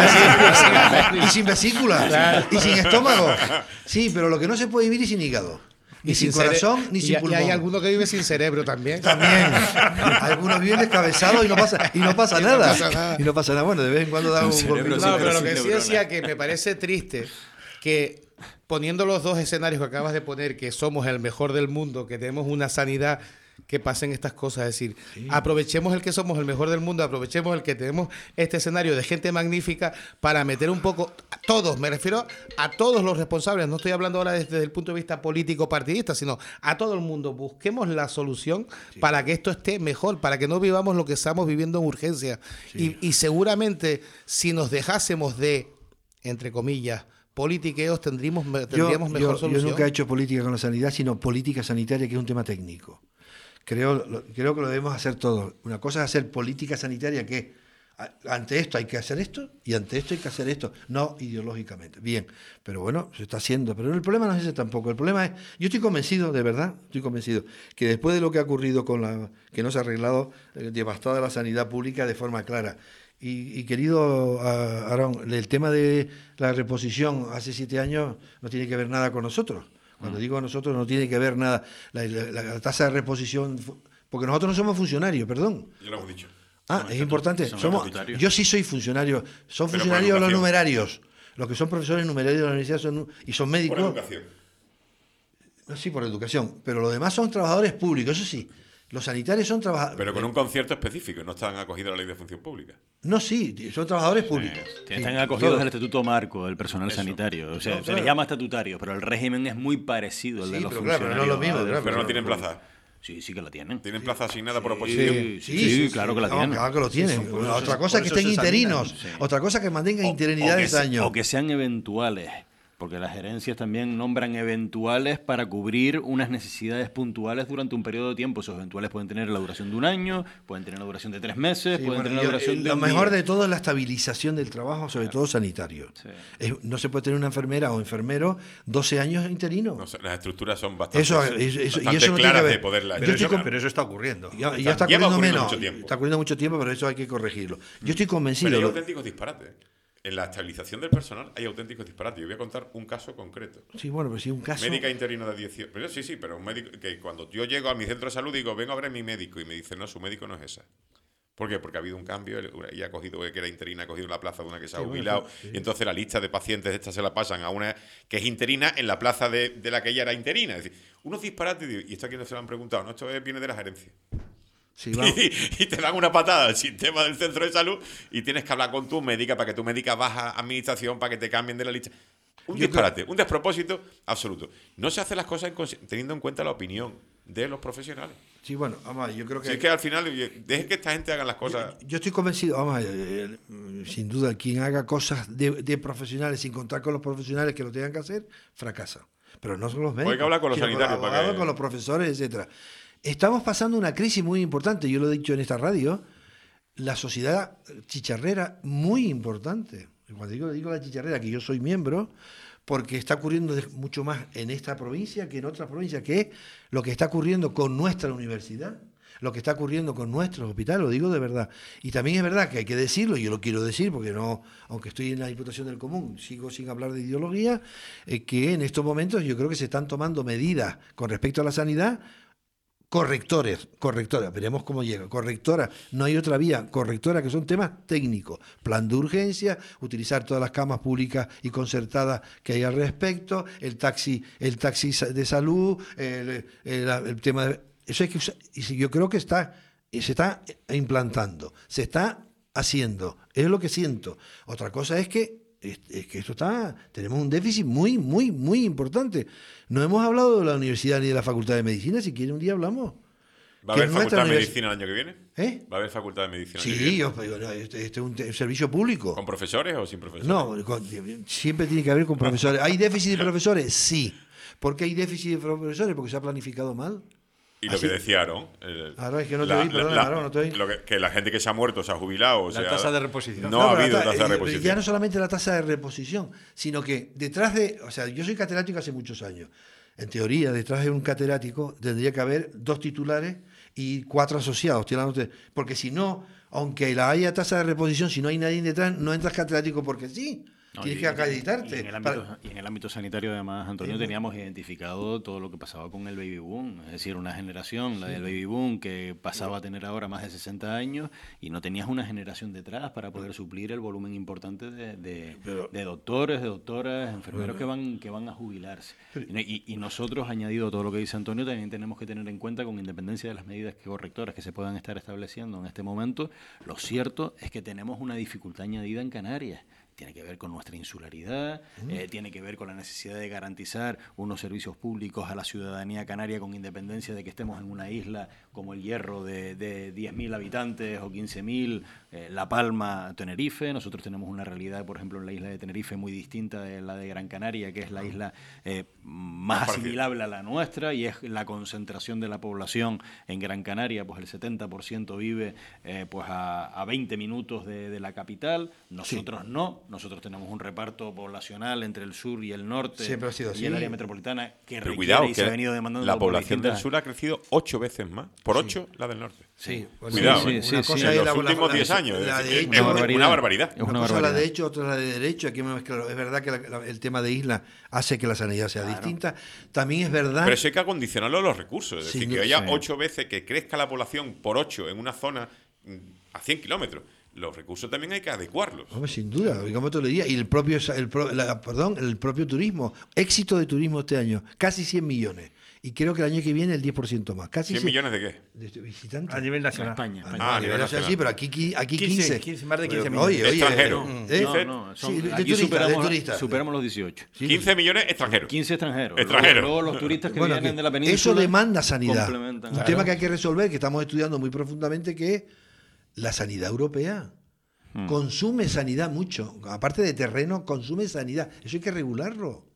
claro, y sin vesícula, y sin estómago. Sí, pero lo que no se puede vivir es sin hígado. Ni sin, cere- corazón, ni y, sin y pulmón. hay alguno que vive sin cerebro también. También. Algunos viven descabezados y no pasa, y no pasa, Y no nada. pasa nada. Y no pasa nada. Bueno, de vez en cuando da un cerebro golpe. sí, No, pero lo sin que sí neuronas. decía que me parece triste que poniendo los dos escenarios que acabas de poner, que somos el mejor del mundo, que tenemos una sanidad, que pasen estas cosas, es decir, aprovechemos el que somos el mejor del mundo, aprovechemos el que tenemos este escenario de gente magnífica para meter un poco, a todos, me refiero a todos los responsables, no estoy hablando ahora desde el punto de vista político partidista, sino a todo el mundo, busquemos la solución para que esto esté mejor, para que no vivamos lo que estamos viviendo en urgencia. Y, y seguramente si nos dejásemos de, entre comillas, politiqueos, tendríamos, Yo, tendríamos mejor yo- solución. yo nunca he hecho política con la sanidad, sino política sanitaria, que es un tema técnico. Creo, lo- creo que lo debemos hacer todos. Una cosa es hacer política sanitaria, que a- ante esto hay que hacer esto y ante esto hay que hacer esto, no ideológicamente. Bien, pero bueno, se está haciendo. Pero el problema no es ese tampoco. El problema es, yo estoy convencido, de verdad, estoy convencido, que después de lo que ha ocurrido con la, que no se ha arreglado, eh, devastada la sanidad pública de forma clara. Y, y querido ah, Aarón, el tema de la reposición hace siete años no tiene que ver nada con nosotros. Cuando digo nosotros no tiene que ver nada la, la- la tasa de reposición, fu- porque nosotros no somos funcionarios, perdón. Ya lo hemos dicho. Ah, es importante. son Somos, estatutarios. yo sí soy funcionario. Son Pero por funcionarios los educación. numerarios. Los que son profesores numerarios de la universidad son, y son Por médicos. educación. No, sí, por educación. Pero los demás son trabajadores públicos, eso sí. Los sanitarios son trabajadores. Pero con un concierto específico, no están acogidos a la ley de función pública. No, sí, son trabajadores públicos. Que Sí, están acogidos todos. al Estatuto Marco del personal Eso. sanitario. O sea, No, se claro. les llama estatutario, pero el régimen es muy parecido al de Sí, los pero claro, pero funcionarios. no es lo mismo, al del claro, Pero no funcionario tienen público. plaza. Sí, sí que la tienen. ¿Tienen plaza asignada por oposición? Sí, sí, sí, claro que la No, tienen. claro que lo tienen. por Otra eso- cosa por es que eso estén se examinan. interinos. Otra cosa es que mantengan O- interinidad o de que se- años. O que sean eventuales. Porque las gerencias también nombran eventuales para cubrir unas necesidades puntuales durante un periodo de tiempo. Esos eventuales pueden tener la duración de un año, pueden tener la duración de tres meses, Sí, pueden bueno, tener la yo- duración de lo un mejor día. de todo es la estabilización del trabajo, sobre todo sanitario. Sí. Es- no se puede tener una enfermera o enfermero doce años interino. No sé, las estructuras son bastante, Eso- eso- eso- y bastante eso no tiene claras que ver. de poderlas Pero, Yo eso, estoy con- pero eso está ocurriendo. Ya, ya Lleva está ocurriendo ocurriendo menos. mucho tiempo. Está ocurriendo mucho tiempo, pero eso hay que corregirlo. Yo estoy convencido. Pero hay lo- auténticos disparates. En la estabilización del personal hay auténticos disparates. Yo voy a contar un caso concreto. Sí, bueno, pero si un caso. Médica interino de dieciocho. Pero sí, sí, pero un médico que cuando yo llego a mi centro de salud digo, vengo a ver a mi médico y me dice, no, su médico no es esa. ¿Por qué? Porque ha habido un cambio, ella ha cogido, que era interina, ha cogido la plaza de una que se ha Sí, bueno, jubilado, sí. y entonces la lista de pacientes esta se la pasan a una que es interina en la plaza de, de la que ella era interina. Es decir, unos disparates, y esto aquí no se lo han preguntado, no, esto es- viene de la gerencia. Sí, vamos. Y, y te dan una patada al sistema del centro de salud y tienes que hablar con tu médica para que tu médica baja a administración para que te cambien de la lista. Un Yo disparate, un despropósito absoluto. No se hacen las cosas en consi- teniendo en cuenta la opinión de los profesionales. Sí, bueno, vamos a ver, yo creo que. Si es que al final, oye, deje que esta gente haga las cosas. Yo estoy convencido, vamos a ver, eh, eh, sin duda, quien haga cosas de, de profesionales sin contar con los profesionales que lo tengan que hacer, fracasa. Pero no son los médicos. Hay que hablar con los sino sanitarios Con los para abogados, que- con los profesores, etcétera. Estamos pasando una crisis muy importante, yo lo he dicho en esta radio, la sociedad chicharrera muy importante. Cuando digo, digo la chicharrera, que yo soy miembro, porque está ocurriendo de- mucho más en esta provincia que en otras provincias, que es lo que está ocurriendo con nuestra universidad, lo que está ocurriendo con nuestros hospitales, lo digo de verdad. Y también es verdad que hay que decirlo, y yo lo quiero decir, porque no, aunque estoy en la Diputación del Común, sigo sin hablar de ideología, eh, que en estos momentos yo creo que se están tomando medidas con respecto a la sanidad, correctores, correctoras, veremos cómo llega, correctora, no hay otra vía, correctora, que son temas técnicos, plan de urgencia, utilizar todas las camas públicas y concertadas que hay al respecto, el taxi, el taxi sa- de salud, el, el- el tema de, eso hay que usar, y si yo creo que está, y se está implantando, se está haciendo, es lo que siento. Otra cosa es que es, es que esto está, tenemos un déficit muy, muy, muy importante. No hemos hablado de la universidad ni de la Facultad de Medicina, si quiere un día hablamos. ¿Va a que haber nuestra facultad de univers- medicina el año que viene? ¿Eh? ¿Va a haber facultad de medicina el año que Sí, viene? yo, yo- no, este, este es un, te- un servicio público. ¿Con profesores o sin profesores? No, con- siempre tiene que haber con profesores. ¿Hay déficit de profesores? Sí. ¿Por qué hay déficit de profesores? Porque se ha planificado mal. Y lo Así- que decía Aarón. el- Ahora es que no te oí, perdona, Aarón, no te oí. lo que, que la gente que se ha muerto se ha jubilado. O La sea, tasa de reposición. No, ha pero la habido ta- tasa de eh, reposición. Ya no solamente la tasa de reposición, sino que detrás de. O sea, yo soy catedrático hace muchos años. En teoría, detrás de un catedrático tendría que haber dos titulares y cuatro asociados. Estoy hablando de- porque si no, aunque la haya tasa de reposición, si no hay nadie detrás, no entras catedrático porque sí. No, Tienes y- que acreditarte. Y en, el para- ámbito, y en el ámbito sanitario, además, Antonio, Sí, teníamos identificado todo lo que pasaba con el baby boom. Es decir, una generación, la del baby boom, que pasaba a tener ahora más de sesenta años y no tenías una generación detrás para poder suplir el volumen importante de, de- Pero- de doctores, de doctoras, enfermeros que van que van a jubilarse. Y, y nosotros, añadido a todo lo que dice Antonio, también tenemos que tener en cuenta, con independencia de las medidas correctoras que se puedan estar estableciendo en este momento, lo cierto es que tenemos una dificultad añadida en Canarias. Tiene que ver con nuestra insularidad, eh, tiene que ver con la necesidad de garantizar unos servicios públicos a la ciudadanía canaria, con independencia de que estemos en una isla como el Hierro de, de diez mil habitantes o quince mil, eh, La Palma, Tenerife. Nosotros tenemos una realidad, por ejemplo, en la isla de Tenerife muy distinta de la de Gran Canaria, que es la isla eh, más Más parecida. asimilable a la nuestra, y es la concentración de la población en Gran Canaria, pues el setenta por ciento vive eh, pues a, a veinte minutos de, de la capital. Nosotros no. Nosotros tenemos un reparto poblacional entre el sur y el norte Siempre ha sido y así. el área metropolitana que Pero requiere cuidado, y se que ha venido demandando la por población del distintas- sur ha crecido ocho veces más. Por ocho, la del norte. Sí, bueno, Cuidado, sí, ¿eh? sí, una sí, cosa sí. es En la- los la- últimos la- diez años. la es de decir, hecho, es una barbaridad. barbaridad. Es Una una cosa la barbaridad. de hecho, otra la de derecho. Aquí me mezclo. Es verdad que la- la- el tema de isla hace que la sanidad sea distinta. También es verdad. Pero eso hay que acondicionarlo a los recursos. Es Sí, decir, que no- haya sí. ocho veces que crezca la población por ocho en una zona mm, a cien kilómetros. Los recursos también hay que adecuarlos. Hombre, sin duda, ¿cómo te lo diría? Y el propio, el, pro- la- perdón, el propio turismo. Éxito de turismo este año, casi cien millones. Y creo que el año que viene el diez por ciento más. Casi ¿cien millones de qué? de visitantes. A nivel nacional. España, Ah, España. no, Ah, a a nivel nivel nacional, nacional. sí, pero aquí, qui- aquí quince, quince. quince, más de quince Pero, millones. Oye, oye, Extranjero. ¿eh? No, no, son- Sí, de- de aquí turista, superamos, de turista. superamos los dieciocho. Sí. quince millones extranjeros. quince extranjeros. Extranjeros. Luego, luego los turistas que Bueno, vienen que de la península. eso demanda sanidad. complementan. Un Claro. tema que hay que resolver, que estamos estudiando muy profundamente, que es la sanidad europea. Hmm. Consume sanidad mucho. Aparte de terreno, consume sanidad. Eso hay que regularlo.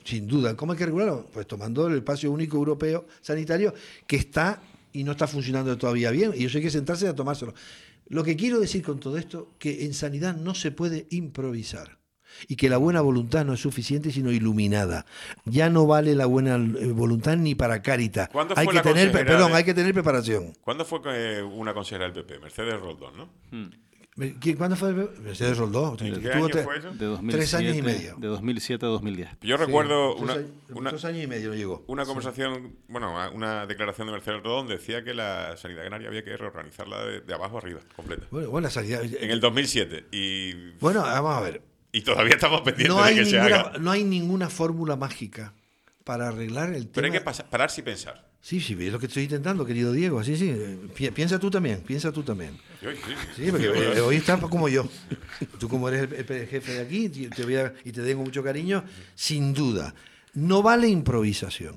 sin duda. ¿Cómo hay que regularlo? Pues tomando el espacio único europeo sanitario que está y no está funcionando todavía bien, y eso hay que sentarse a tomárselo. Lo que quiero decir con todo esto, que en sanidad no se puede improvisar y que la buena voluntad no es suficiente sino iluminada. Ya no vale la buena voluntad ni para Cáritas. ¿Cuándo Hay fue que la tener, consejera perdón, de- hay que tener preparación. ¿Cuándo fue que una consejera del P P? Mercedes Roldón, ¿no? ¿Quién- ¿Cuándo fue? Mercedes Roldó. ¿En qué Tuvo año tre- fue eso? De dos mil siete, Tres años y medio. De dos mil siete a dos mil diez. Yo recuerdo Tres una, años- una, dos años y medio no llegó. una conversación, bueno, una declaración de Mercedes Roldón decía que la sanidad canaria había que reorganizarla de, de abajo arriba, completa. Bueno, bueno, la sanidad. En el dos mil siete. Y, Bueno, vamos a ver. y todavía estamos pendientes No hay, de que se ninguna, haga. no hay ninguna fórmula mágica para arreglar el tema. Pero hay que pasa- pararse y pensar. Sí, sí, es lo que estoy intentando, querido Diego. Sí, sí. Pi- Piensa tú también, piensa tú también. Sí, sí. Sí, porque eh, hoy estás como yo. Tú como eres el, el jefe de aquí te te voy a- y te tengo mucho cariño, sin duda. No vale improvisación.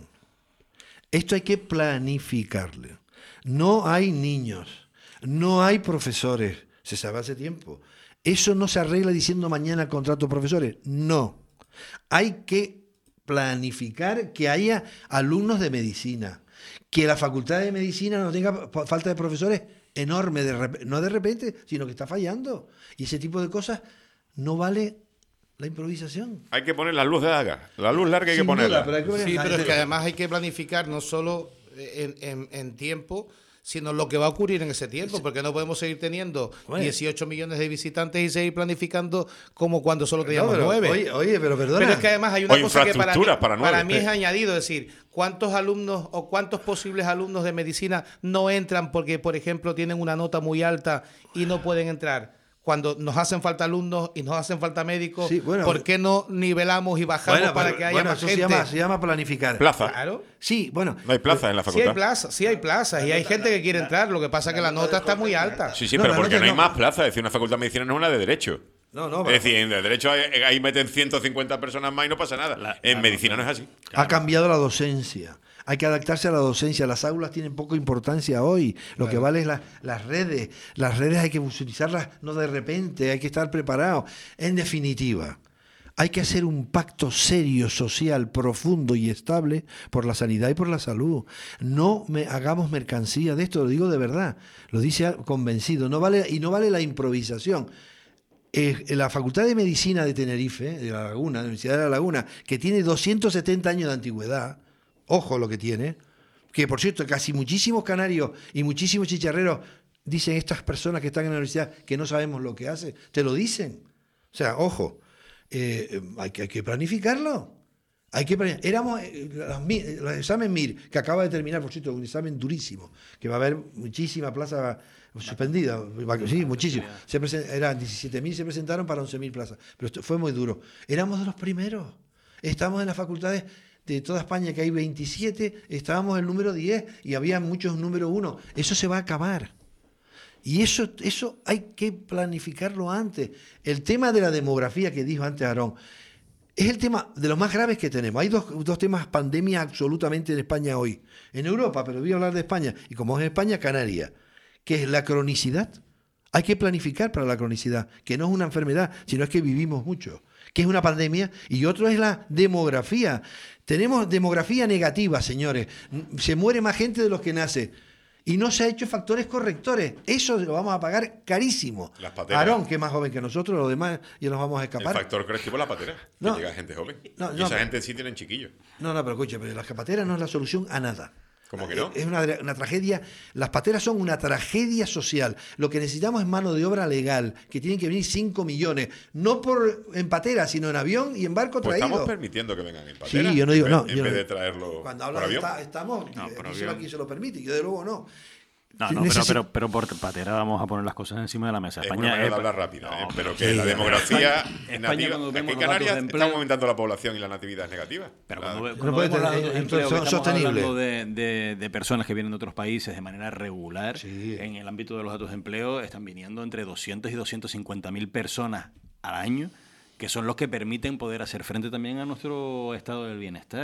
Esto hay que planificarle. No hay niños, no hay profesores. Se sabe hace tiempo. Eso no se arregla diciendo mañana contrato profesores. No. Hay que planificar que haya alumnos de medicina, que la facultad de medicina no tenga pa- falta de profesores enorme, de rep- no de repente, sino que está fallando. Y ese tipo de cosas no vale la improvisación. Hay que poner la luz larga. La luz larga hay que Sin duda, ponerla. pero hay que poner- Sí, pero es que además hay que planificar no solo en, en- en tiempo, sino lo que va a ocurrir en ese tiempo, porque no podemos seguir teniendo Oye. dieciocho millones de visitantes y seguir planificando como cuando solo teníamos No, pero, nueve. Oye, oye, pero perdona. Pero es que además hay una O cosa que para mí, infraestructuras para nueve. para mí es añadido, es decir, ¿cuántos alumnos o cuántos posibles alumnos de medicina no entran porque, por ejemplo, tienen una nota muy alta y no pueden entrar? Cuando nos hacen falta alumnos y nos hacen falta médicos, Sí, bueno, ¿por qué no nivelamos y bajamos Bueno, para pero- que haya bueno, más eso gente? se llama, se llama planificar. Plaza. Claro. Sí, bueno. No hay plaza en la Sí facultad. hay plazas, sí hay plazas y hay gente que quiere entrar, lo que pasa es que la nota está muy alta. Sí, sí, No, pero la porque nota no hay no. más plaza. Es decir, una facultad de medicina no es una de derecho. No, no, es pero- decir, en de derecho ahí, ahí meten ciento cincuenta personas más y no pasa nada. La- en la medicina nota. no es así. Ha cambiado la docencia. Hay que adaptarse a la docencia. Las aulas tienen poca importancia hoy. Lo que vale es la- las redes. Las redes hay que utilizarlas no de repente, hay que estar preparados. En definitiva, hay que hacer un pacto serio, social, profundo y estable por la sanidad y por la salud. No me hagamos mercancía de esto, lo digo de verdad. Lo dice convencido. No vale, y no vale la improvisación. Eh, en la Facultad de Medicina de Tenerife, de La Laguna, de la Universidad de La Laguna, que tiene doscientos setenta años de antigüedad, ojo lo que tiene, que por cierto, casi muchísimos canarios y muchísimos chicharreros dicen estas personas que están en la universidad que no sabemos lo que hace, te lo dicen. O sea, ojo, eh, hay, que, hay que planificarlo. Hay que planificar. Éramos eh, los, mi- los examen M I R, que acaba de terminar, por cierto, un examen durísimo, que va a haber muchísima plaza suspendida. Sí, muchísimo. Se presen- eran diecisiete mil, se presentaron para once mil plazas. Pero esto fue muy duro. Éramos de los primeros. Estamos en las facultades de toda España, que hay veintisiete, estábamos en el número diez y había muchos número uno. Eso se va a acabar. Y eso, eso hay que planificarlo antes. El tema de la demografía que dijo antes Aarón, es el tema de los más graves que tenemos. Hay dos, dos temas pandemia absolutamente en España hoy. En Europa, pero voy a hablar de España. Y como es España, Canarias. Que es la cronicidad. Hay que planificar para la cronicidad, que no es una enfermedad, sino es que vivimos mucho. Que es una pandemia. Y otro es la demografía. Tenemos demografía negativa, señores. Se muere más gente de los que nace. Y no se ha hecho factores correctores. Eso lo vamos a pagar carísimo. Las pateras. Aarón, que es más joven que nosotros, los demás ya nos vamos a El escapar. factor correctivo es la patera. No. Que llega gente joven. No, y no, esa pero- gente sí tienen chiquillos. No, no, pero escucha, pero las pateras no es la solución a nada. ¿Cómo que no? Es una, una tragedia. Las pateras son una tragedia social. Lo que necesitamos es mano de obra legal, que tienen que venir cinco millones, no por en patera, sino en avión y en barco Pues traído. estamos permitiendo que vengan en patera. Sí, yo no digo- en vez- no, En yo vez no- de traerlo Cuando por hablan de avión. esta- estamos, No, eh, por aquí, avión. aquí se lo permite, yo de luego no. No, no, pero, Necesi- pero, pero por patera vamos a poner las cosas encima de la mesa. Es España una manera de es- hablar rápida, ¿eh? No, pero que sí, la sí. demografía España, nativa. cuando Aquí vemos en los datos Canarias de empleo- está aumentando la población y la natividad es negativa. Pero La- cuando, ve- No cuando puede vemos tener- los datos de eh, empleo, que son estamos sostenibles. hablando de, de- de personas que vienen de otros países de manera regular, Sí. en el ámbito de los datos de empleo están viniendo entre doscientos y doscientos cincuenta mil personas al año, que son los que permiten poder hacer frente también a nuestro estado del bienestar.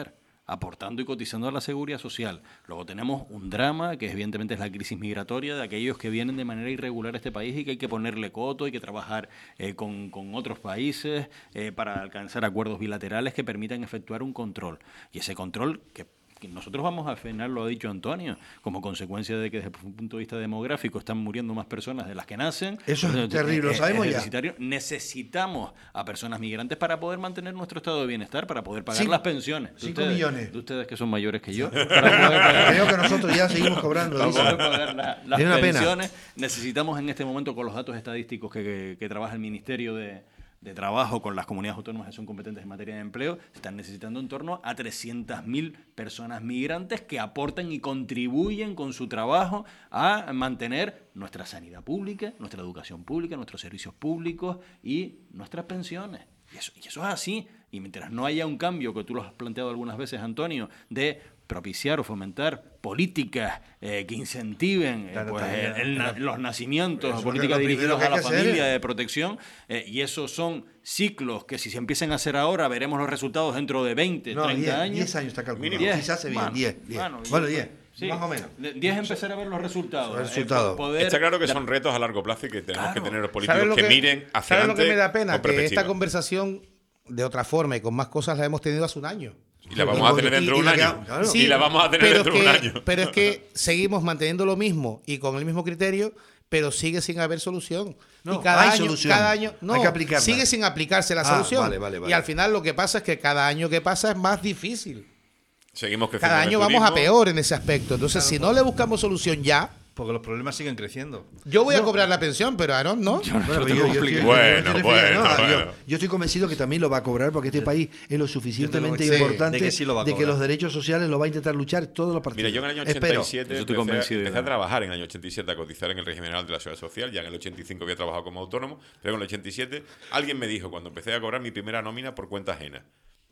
aportando y cotizando a la seguridad social. Luego tenemos un drama, que evidentemente es la crisis migratoria de aquellos que vienen de manera irregular a este país y que hay que ponerle coto, hay que trabajar eh, con, con otros países eh, para alcanzar acuerdos bilaterales que permitan efectuar un control. Y ese control que nosotros vamos a frenar, lo ha dicho Antonio, como consecuencia de que desde el punto de vista demográfico están muriendo más personas de las que nacen. Eso es terrible, lo sabemos ya. Necesitamos a personas migrantes para poder mantener nuestro estado de bienestar, para poder pagar Sí, las pensiones. cinco ustedes, millones. De ustedes que son mayores que yo. Para poder pagar, Creo que nosotros ya seguimos cobrando. para dice. poder pagar la- las Es una pena. pensiones. Necesitamos en este momento, con los datos estadísticos que, que, que trabaja el Ministerio de, de Trabajo con las comunidades autónomas que son competentes en materia de empleo, se están necesitando en torno a trescientas mil personas migrantes que aporten y contribuyen con su trabajo a mantener nuestra sanidad pública, nuestra educación pública, nuestros servicios públicos y nuestras pensiones. Y eso, y eso es así. Y mientras no haya un cambio, que tú lo has planteado algunas veces, Antonio, de propiciar o fomentar políticas eh, que incentiven eh, Claro, pues, también, el- el na- los nacimientos, Eso es políticas lo primero dirigidas que a hay la que hacer. familia, de protección, eh, y esos son ciclos que si se empiezan a hacer ahora, veremos los resultados dentro de veinte, No, treinta diez, años. diez años está calculado. diez. Quizás se bien, Bueno, diez, diez. bueno, Bueno, y- diez, sí, más o menos. de- diez empezar a ver los resultados. Los eh, resultados. poder- Está claro que son retos a largo plazo y que tenemos Claro. que tener los ¿Sabes políticos lo que, miren hacia ¿sabes lo adelante que me da pena? con Que perspectiva. esta conversación, de otra forma y con más cosas, la hemos tenido hace un año. Y la vamos a tener Y- dentro de y un la que- año. claro. Y la vamos a tener pero dentro de que, un año. Pero es que seguimos manteniendo lo mismo y con el mismo criterio, pero sigue sin haber solución. No, y cada hay año, solución. cada año, no, Hay que aplicarla. sigue sin aplicarse la Ah, solución. vale, vale, vale. Y al final lo que pasa es que cada año que pasa es más difícil. Seguimos creciendo. Cada en el año vamos a turismo. peor en ese aspecto. Entonces, si no le buscamos solución ya, Porque los problemas siguen creciendo. yo voy a cobrar la pensión, pero Aaron no. Bueno, pero te yo- yo compliques. estoy- Bueno, yo estoy bueno, refiriendo a- yo- bueno. Yo estoy convencido que también lo va a cobrar porque este país es lo suficientemente Yo te lo- importante de que sí lo va a de que cobrar. los derechos sociales lo va a intentar luchar todos los partidos. Mira, yo en el año Espero. ochenta y siete Yo estoy empecé, convencido de empecé a nada. trabajar en el año ochenta y siete, a cotizar en el régimen general de la Seguridad Social. Ya en el ochenta y cinco había trabajado como autónomo, pero en el ochenta y siete alguien me dijo, cuando empecé a cobrar mi primera nómina por cuenta ajena,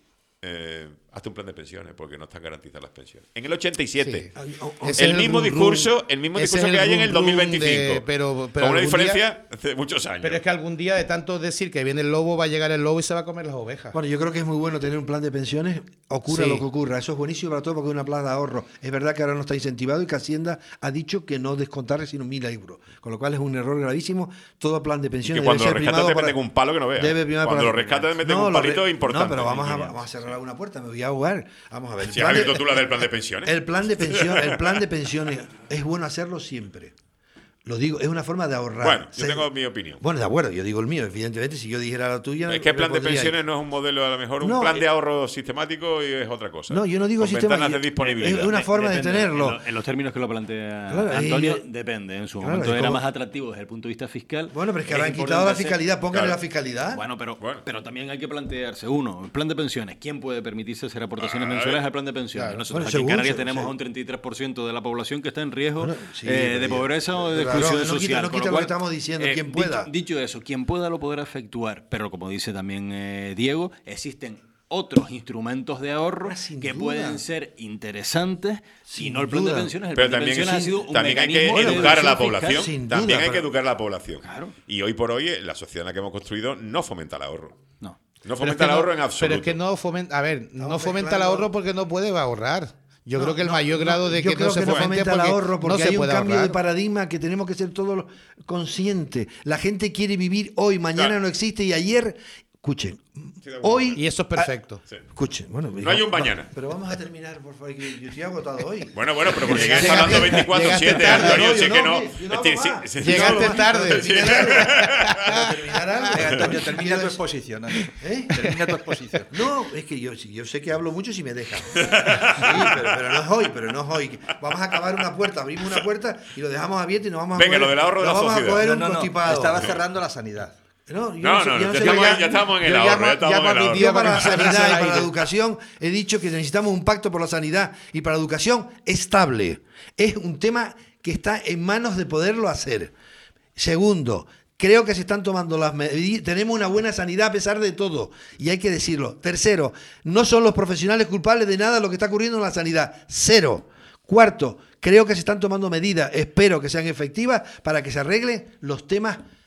eh, hazte un plan de pensiones porque no están garantizadas las pensiones. En el ochenta y siete. Sí. Ay, oh, oh. Ese El es mismo rum rum. discurso, el mismo Ese discurso es que el hay en el rum rum dos mil veinticinco. de- pero- pero con una algún día- diferencia de muchos años. Pero es que algún día de tanto decir que viene el lobo, va a llegar el lobo y se va a comer las ovejas. Bueno, yo creo que es muy bueno tener un plan de pensiones, ocurra Sí. lo que ocurra. Eso es buenísimo para todo porque es una plan de ahorro. Es verdad que ahora no está incentivado y que Hacienda ha dicho que no descontarle sino mil euros. Con lo cual es un error gravísimo. Todo plan de Y pensiones que cuando debe lo ser rescatas primado te para- meten un palo que no veas. Debe primar Cuando para- lo rescatas te meten No, un lo palito re- importante. No, pero vamos a, vamos a cerrar una puerta, me voy a jugar. Vamos a ver. El Si has plan de- abierto tú la del plan de pensiones. El plan de pensión, el plan de pensiones es bueno hacerlo siempre. Lo digo, es una forma de ahorrar. Bueno, yo Se- tengo mi opinión. Bueno, de acuerdo, yo digo el mío, evidentemente, si yo dijera la tuya. Es que el plan de podría- pensiones no es un modelo, a lo mejor, un No, plan de eh, ahorro sistemático y es otra cosa. No, yo no digo Con sistema. ventanas de yo- disponibilidad. Es una forma de Depende, tenerlo. En, lo- en los términos que lo plantea Claro, Antonio, y- depende. En su claro, momento es era como- más atractivo desde el punto de vista fiscal. Bueno, pero es que Es ahora han quitado importante la hacer- fiscalidad, pónganle Claro. la fiscalidad. Bueno, pero, Bueno. pero también hay que plantearse, uno, el plan de pensiones. ¿Quién puede permitirse hacer aportaciones Ah, mensuales al plan de pensiones? claro. Nosotros Bueno, aquí en según, Canarias según, tenemos sí. a un treinta y tres por ciento de la población que está en riesgo Bueno, sí, eh, pero de ya- pobreza o de pero exclusión no quita- social. no con quita lo lo que cual, estamos diciendo, quien dicho- pueda. Dicho eso, quien pueda lo podrá efectuar, pero como dice también eh, Diego, existen otros instrumentos de ahorro Ah, sin que duda. pueden ser interesantes y Sin no el plan de duda. pensiones. El Pero plan de también, pensiones ha es- sido un también hay que mecanismo de educar a la deducción población. fiscal. Sin También duda, hay que pero- educar a la población. Claro. Y hoy por hoy, la sociedad en la que hemos construido no fomenta el ahorro. No. No Pero es fomenta que el no- ahorro en absoluto. Pero es que no fomenta, a ver, no Estamos fomenta el mezclando- ahorro porque no puede ahorrar. Yo No, creo que el no, mayor no, grado de yo que creo no se que no fomente fomenta el porque ahorro porque no se hay un puede cambio ahorrar. de paradigma que tenemos que ser todos conscientes. La gente quiere vivir hoy, mañana Claro. no existe y ayer. Escuchen, de acuerdo. hoy. Y eso es perfecto. Sí. Escuchen, bueno, No hay un mañana. Pero vamos a terminar, por favor, que yo estoy agotado hoy. Bueno, bueno, pero porque Llegaste- estás hablando veinticuatro siete, llegaste tarde, Antonio, no, sí yo que no, no. yo no hago Sí, sí, más. sí, Llegaste sí. No, tarde. terminar algo. ¿Puedo terminar algo? Venga, Antonio, termina tu Quiero- exposición. Antonio. ¿Eh? Termina tu exposición. No, es que yo, sí, yo sé que hablo mucho si me dejan. Sí, pero, pero no es hoy, pero no es hoy. Vamos a acabar una puerta, abrimos una puerta y lo dejamos abierto y nos vamos a Venga, coger, lo del ahorro de nos la vamos sociedad. a coger No, un no, no. constipado. Estaba cerrando la sanidad. No, yo No, sé- no, yo no, sé- ya yo estamos- ya- ya estamos en el yo ahorro, llamo- ya estamos llamo en el a mi ahorro. tío para la Para que se sanidad y al para la aire. educación. He dicho que necesitamos un pacto por la sanidad y para la educación estable. Es un tema que está en manos de poderlo hacer. Segundo, creo que se están tomando las medidas. Tenemos una buena sanidad a pesar de todo. Y hay que decirlo. Tercero, no son los profesionales culpables de nada lo que está ocurriendo en la sanidad. Cero. Cuarto, creo que se están tomando medidas, espero que sean efectivas, para que se arreglen los temas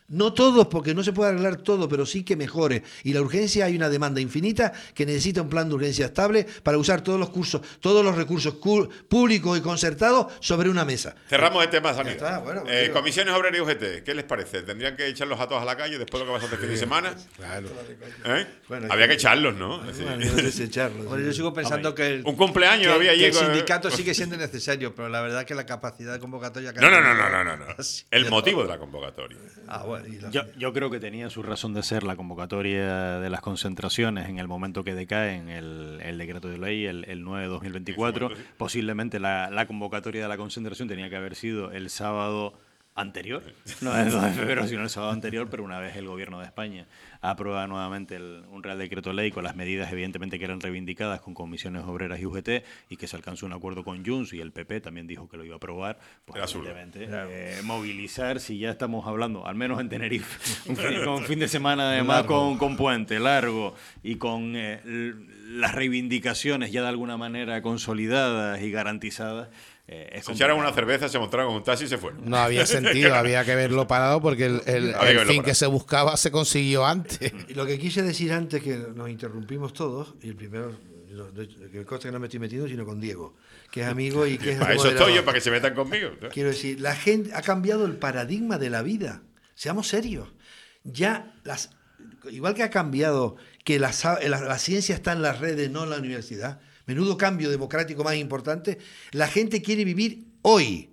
No todos, porque no se puede arreglar todo, pero sí que mejore. Y la urgencia, hay una demanda infinita que necesita un plan de urgencia estable para usar todos los cursos, todos los recursos públicos y concertados sobre una mesa. Cerramos el tema de sanidad. Está, bueno, pues eh, digo. Comisiones Obreras y U G T, ¿qué les parece? ¿Tendrían que echarlos a todos a la calle después de lo que pasó este fin de semana? Claro. ¿Eh? Bueno, Había que echarlos, ¿no? Bueno, Sí. no desecharlo, Bueno, sí. yo sigo pensando que el, Un cumpleaños que- había que allí el con- sindicato sigue siendo necesario, pero la verdad que la capacidad de convocatoria... No, no, no, no, no, no, no. Así. El motivo de la convocatoria. Ah, bueno, y la- Yo, yo creo que tenía su razón de ser la convocatoria de las concentraciones en el momento que decae en el, el decreto de ley, el, el nueve de dos mil veinticuatro. momento, sí. Posiblemente la, la convocatoria de la concentración tenía que haber sido el sábado anterior, no el dos de febrero, sino el sábado anterior, pero una vez el gobierno de España aprueba nuevamente el- un Real Decreto Ley con las medidas evidentemente que eran reivindicadas con comisiones obreras y U G T y que se alcanzó un acuerdo con Junts y el P P también dijo que lo iba a aprobar, pues Era azul. evidentemente eh, movilizar, si ya estamos hablando, al menos en Tenerife, un fin, con un fin de semana además con, con puente largo y con eh, l- las reivindicaciones ya de alguna manera consolidadas y garantizadas. Eh, es Se echaron complicado. una cerveza, se montaron con un taxi y se fueron. No había sentido, había que verlo parado porque el, el- Había que el verlo fin parado. que se buscaba se consiguió antes. Y lo que quise decir antes, que nos interrumpimos todos, y el primero, no, no, que me consta que no me estoy metiendo, sino con Diego, que es amigo y que es Para eso moderador. estoy yo, para que se metan conmigo. Quiero decir, la gente ha cambiado el paradigma de la vida. Seamos serios. Ya las, igual que ha cambiado que la, sa- la, la ciencia está en las redes, no en la universidad. Menudo cambio democrático más importante. La gente quiere vivir hoy.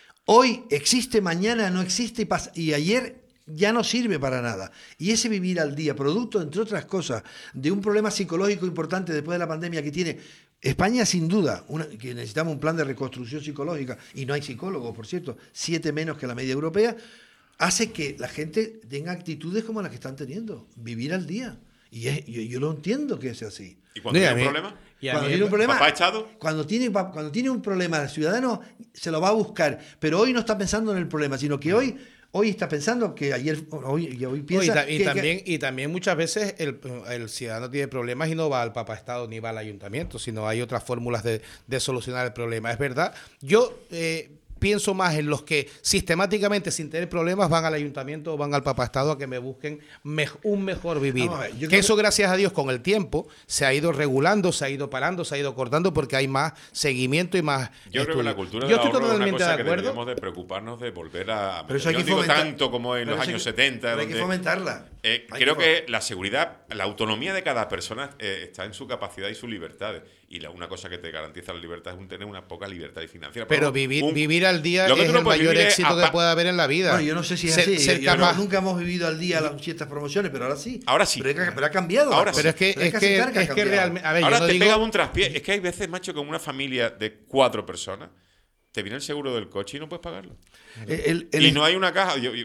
Hoy existe, mañana no existe y, pas- y ayer ya no sirve para nada. Y ese vivir al día, producto, entre otras cosas, de un problema psicológico importante después de la pandemia que tiene España, sin duda, una- que necesitamos un plan de reconstrucción psicológica, y no hay psicólogos, por cierto, siete menos que la media europea, hace que la gente tenga actitudes como las que están teniendo, vivir al día. Y es- yo, yo lo entiendo que es así. ¿Y cuando Sí, hay a un mí- problema? Y a Cuando mí- tiene un problema, ¿Papá echado? Cuando tiene, pa- cuando tiene un problema el ciudadano se lo va a buscar, pero hoy no está pensando en el problema, sino que hoy, hoy está pensando que ayer, hoy, y hoy No, y, piensa ta- y que- que- también, y también muchas veces el, el ciudadano tiene problemas y no va al Papa Estado ni va al ayuntamiento, sino hay otras fórmulas de, de solucionar el problema. Es verdad, yo eh, pienso más en los que sistemáticamente, sin tener problemas, van al ayuntamiento o van al Papa Estado a que me busquen mej- un mejor vivir. Vamos a ver, yo que creo eso, gracias a Dios, con el tiempo se ha ido regulando, se ha ido parando, se ha ido cortando porque hay más seguimiento y más Yo creo que estudio. la cultura Yo del estoy ahorro es una totalmente de cosa que acuerdo. deberíamos de preocuparnos de volver a... Pero eso hay yo que no digo fomentar- tanto como en pero los eso hay años que- setenta, pero hay que donde... fomentarla. Eh, Hay creo que que la seguridad, la autonomía de cada persona eh, está en su capacidad y sus libertades. Y la, una cosa que te garantiza la libertad es un, tener una poca libertad financiera. Pero Un- vivir, un- vivir al día lo que es tú no el puedes mayor vivir es éxito que apa- puede haber en la vida. Bueno, yo no sé si es Ser- así. ser yo- yo capaz- nunca hemos vivido al día las ciertas promociones, pero ahora sí. Ahora sí. Pero, hay que- pero ha cambiado. Ahora Pero es que, Pero hay es que, aceptar ha es que cambiado. realmente. A ver, Ahora yo no te digo, pega un traspié. Es que hay veces, macho, con una familia de cuatro personas, te viene el seguro del coche y no puedes pagarlo. El- el- y no hay una caja. Yo, yo-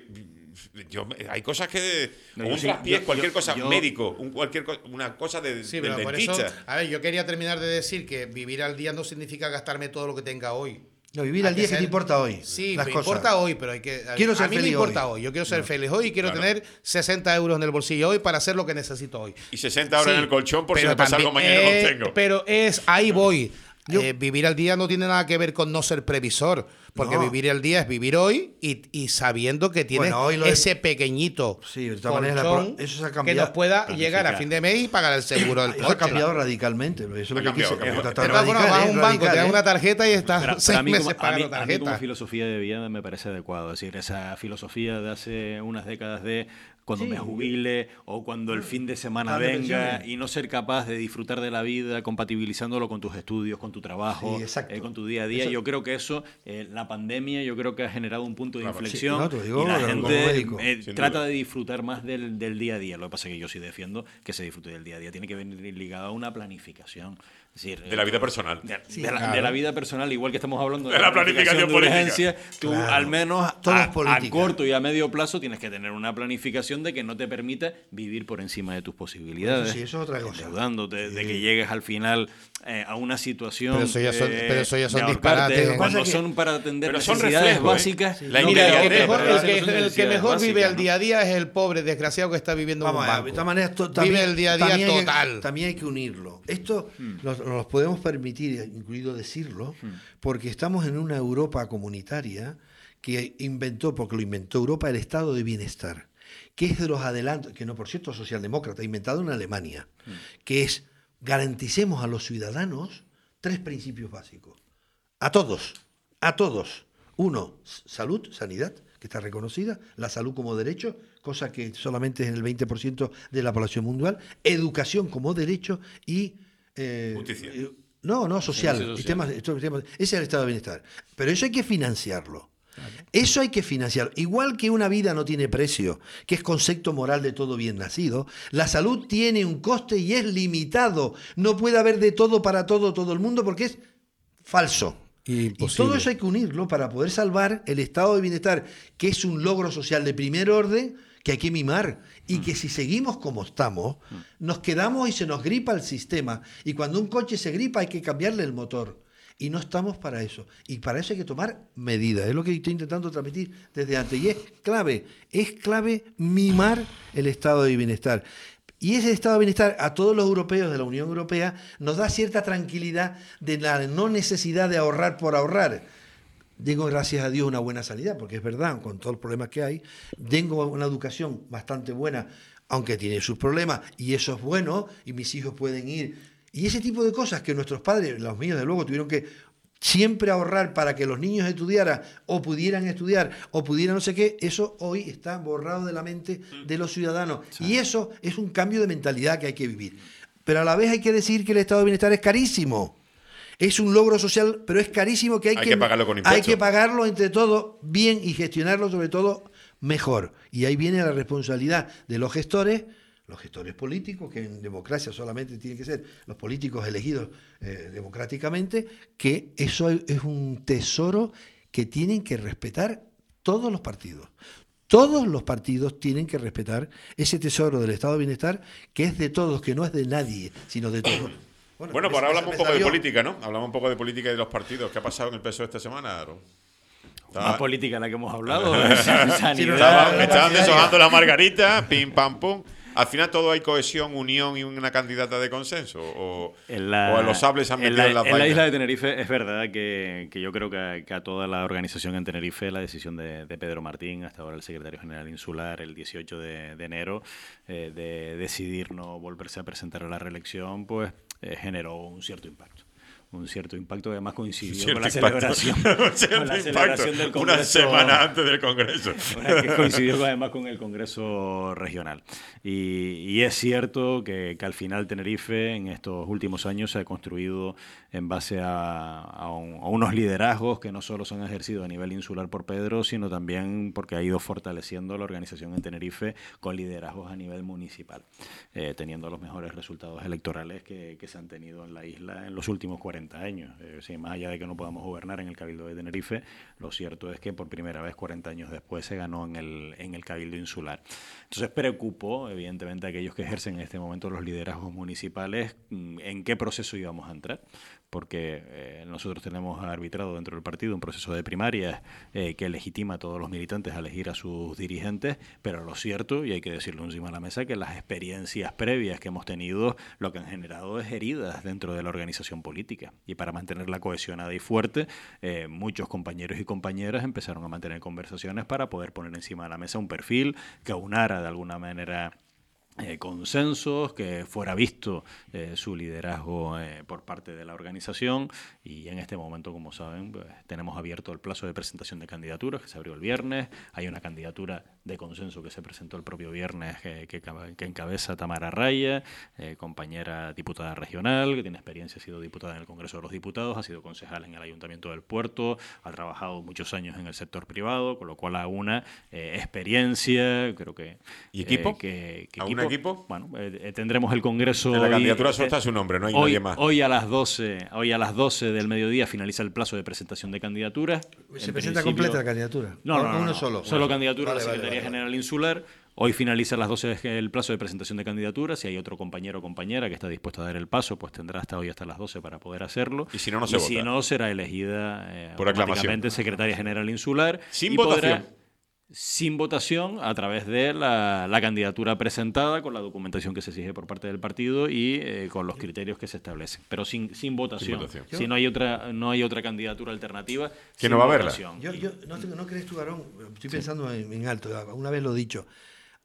yo- hay cosas que. No, o yo un sí, traspié, yo- cualquier yo- cosa, yo- médico, un cualquier co- una cosa de, Sí, del pero por eso. dentista. A ver, yo quería terminar de decir que vivir al día no significa gastarme todo lo que tenga hoy. No, vivir Hay al día es que ser- te importa hoy. Sí, las me cosas. importa hoy, pero hay que. a- Quiero ser a mí me feliz importa hoy. hoy. Yo quiero ser feliz hoy y quiero Claro. tener sesenta euros en el bolsillo hoy para hacer lo que necesito hoy. Y sesenta horas Sí, en el colchón por si pero me pasa algo también- mañana eh, no tengo. Pero es, ahí voy. Yo- Eh, vivir al día no tiene nada que ver con no ser previsor, porque No. vivir al día es vivir hoy y, y sabiendo que tienes Bueno, hoy lo de- ese pequeñito Sí, de todas maneras, la colchón pro- eso se ha que cambiado. nos pueda Planificar. llegar a fin de mes y pagar el seguro del Eso coche. ha cambiado radicalmente. Eso es lo Ha que cambiado, quise- ha cambiado. está De todas formas, radical, vas a ¿eh? un banco, te Radical, dan ¿eh? una tarjeta y estás Pero- pero seis a mí, meses como, a, mí, pagando a mí como tarjeta. filosofía de vida me parece adecuado. Es decir, esa filosofía de hace unas décadas de cuando me jubile o cuando el fin de semana Plan de venga pensiones. y no ser capaz de disfrutar de la vida compatibilizándolo con tus estudios, con tu trabajo, Sí, exacto. eh, con tu día a día. Eso- Yo creo que eso, eh, la pandemia, yo creo que ha generado un punto de Claro, sí. inflexión No, te lo digo y la como gente médico. eh, Sin trata duda. de disfrutar más del, del día a día. Lo que pasa es que yo sí defiendo que se disfrute del día a día. Tiene que venir ligado a una planificación. Es decir, De la vida personal. de, Sí, de la, claro. de la vida personal, igual que estamos hablando de, De la planificación de política. urgencia, tú Claro. al menos Todo a, es política. a corto y a medio plazo tienes que tener una planificación de que no te permita vivir por encima de tus posibilidades. Eso sí, eso es otra cosa. Endeudándote, de Sí. que llegues al final eh, a una situación. Pero eso ya son- eh, pero eso ya son de ahorcarte, disparates. Lo que Cuando pasa es que- son para atender Pero son necesidades reflejo, ¿eh? básicas. La Mira, el que inmediatez, mejor, ¿verdad? el que- Son el que necesidades mejor vive básicas, el ¿no? día a día es el pobre desgraciado que está viviendo en Vamos un a ver, banco. de todas maneras, to- Vive también, el día a día también hay que- total. también hay que unirlo. Esto nos, nos podemos permitir, incluido decirlo, porque estamos en una Europa comunitaria que inventó, porque lo inventó Europa, el estado de bienestar. que es de los adelantos, que no, por cierto, socialdemócrata, inventado en Alemania, mm. que es garanticemos a los ciudadanos tres principios básicos. A todos, a todos. Uno, salud, sanidad, que está reconocida, la salud como derecho, cosa que solamente es en el veinte por ciento de la población mundial, educación como derecho y... Eh, justicia. Eh, no, no, social. social. Y temas, estos temas, ese es el estado de bienestar. Pero eso hay que financiarlo. Eso hay que financiarlo. Igual que una vida no tiene precio, que es concepto moral de todo bien nacido, la salud tiene un coste y es limitado. No puede haber de todo para todo todo el mundo porque es falso. Imposible. Y todo eso hay que unirlo para poder salvar el estado de bienestar, que es un logro social de primer orden que hay que mimar. Y que si seguimos como estamos, nos quedamos y se nos gripa el sistema. Y cuando un coche se gripa hay que cambiarle el motor. Y no estamos para eso. Y para eso hay que tomar medidas. Es lo que estoy intentando transmitir desde antes. Y es clave, es clave mimar el estado de bienestar. Y ese estado de bienestar a todos los europeos de la Unión Europea nos da cierta tranquilidad de la no necesidad de ahorrar por ahorrar. Tengo, gracias a Dios, una buena sanidad, porque es verdad, con todos los problemas que hay. Tengo una educación bastante buena, aunque tiene sus problemas, y eso es bueno, y mis hijos pueden ir. Y ese tipo de cosas que nuestros padres, los míos de luego, tuvieron que siempre ahorrar para que los niños estudiaran, o pudieran estudiar, o pudieran no sé qué, eso hoy está borrado de la mente de los ciudadanos. Sí. Y eso es un cambio de mentalidad que hay que vivir. Pero a la vez hay que decir que el estado de bienestar es carísimo. Es un logro social, pero es carísimo que hay, hay que, que pagarlo con impuestos. Hay que pagarlo entre todos bien y gestionarlo sobre todo mejor. Y ahí viene la responsabilidad de los gestores, los gestores políticos, que en democracia solamente tienen que ser los políticos elegidos eh, democráticamente, que eso es un tesoro que tienen que respetar todos los partidos. Todos los partidos tienen que respetar ese tesoro del estado de bienestar, que es de todos, que no es de nadie, sino de todos. Bueno, bueno, pues ahora hablamos un poco de política, ¿no? Hablamos un poco de política y de los partidos. ¿Qué ha pasado en el P S O E esta semana, Aaron? Más ah, política la que hemos hablado. Sanidad. Estaban, estaban deshojando la margarita, pim, pam, pum. Al final todo hay cohesión, unión y una candidata de consenso. O, en la, o a los sables han metido en la, en las En vainas. la isla de Tenerife es verdad que, que yo creo que a, que a toda la organización en Tenerife la decisión de, de Pedro Martín, hasta ahora el secretario general insular, el dieciocho de, de enero, eh, de decidir no volverse a presentar a la reelección, pues eh, generó un cierto impacto. Un cierto impacto, además coincidió con la, celebración, con la celebración del Congreso. Una semana antes del Congreso. Que coincidió además con el Congreso regional. Y, y es cierto que, que al final Tenerife en estos últimos años se ha construido en base a, a, un, a unos liderazgos que no solo se han ejercido a nivel insular por Pedro, sino también porque ha ido fortaleciendo la organización en Tenerife con liderazgos a nivel municipal, eh, teniendo los mejores resultados electorales que, que se han tenido en la isla en los últimos cuarenta años. Eh, sí, más allá de que no podamos gobernar en el Cabildo de Tenerife, lo cierto es que por primera vez, cuarenta años después, se ganó en el, en el Cabildo insular. Entonces preocupó, evidentemente, a aquellos que ejercen en este momento los liderazgos municipales, en qué proceso íbamos a entrar, porque eh, nosotros tenemos arbitrado dentro del partido un proceso de primarias eh, que legitima a todos los militantes a elegir a sus dirigentes, pero lo cierto, y hay que decirlo encima de la mesa, que las experiencias previas que hemos tenido lo que han generado es heridas dentro de la organización política. Y para mantenerla cohesionada y fuerte, eh, muchos compañeros y compañeras empezaron a mantener conversaciones para poder poner encima de la mesa un perfil que aunara de alguna manera Eh, consensos, que fuera visto eh, su liderazgo eh, por parte de la organización, y en este momento, como saben, pues, tenemos abierto el plazo de presentación de candidaturas que se abrió el viernes. Hay una candidatura de consenso que se presentó el propio viernes que, que, que encabeza Tamara Raya, eh, compañera diputada regional, que tiene experiencia, ha sido diputada en el Congreso de los Diputados, ha sido concejal en el Ayuntamiento del Puerto, ha trabajado muchos años en el sector privado, con lo cual a una eh, experiencia, creo que... ¿Y equipo? Eh, que, que ¿A equipo? un equipo? Bueno, eh, tendremos el Congreso... En la candidatura hoy, solo está su nombre, no hay hoy, nadie más. Hoy a las doce, hoy a las doce del mediodía finaliza el plazo de presentación de candidaturas. ¿Se presenta completa la candidatura? No, no, no, uno no. solo. Solo Uno. candidatura Vale, de la vale, Secretaría vale, General Insular. Hoy finaliza a las doce el plazo de presentación de candidaturas. Si hay otro compañero o compañera que está dispuesto a dar el paso, pues tendrá hasta hoy hasta las doce para poder hacerlo. Y si no, no se y vota. si no, será elegida eh, por aclamación Secretaria General Insular. Sin y votación. Podrá, sin votación, a través de la, la candidatura presentada, con la documentación que se exige por parte del partido y eh, con los criterios que se establecen, pero sin, sin votación. Sin votación. Si no hay otra no hay otra candidatura alternativa, ¿Que no va a haberla? Yo, yo no, tengo, no crees tú, Aarón, estoy pensando en, en alto, una vez lo he dicho.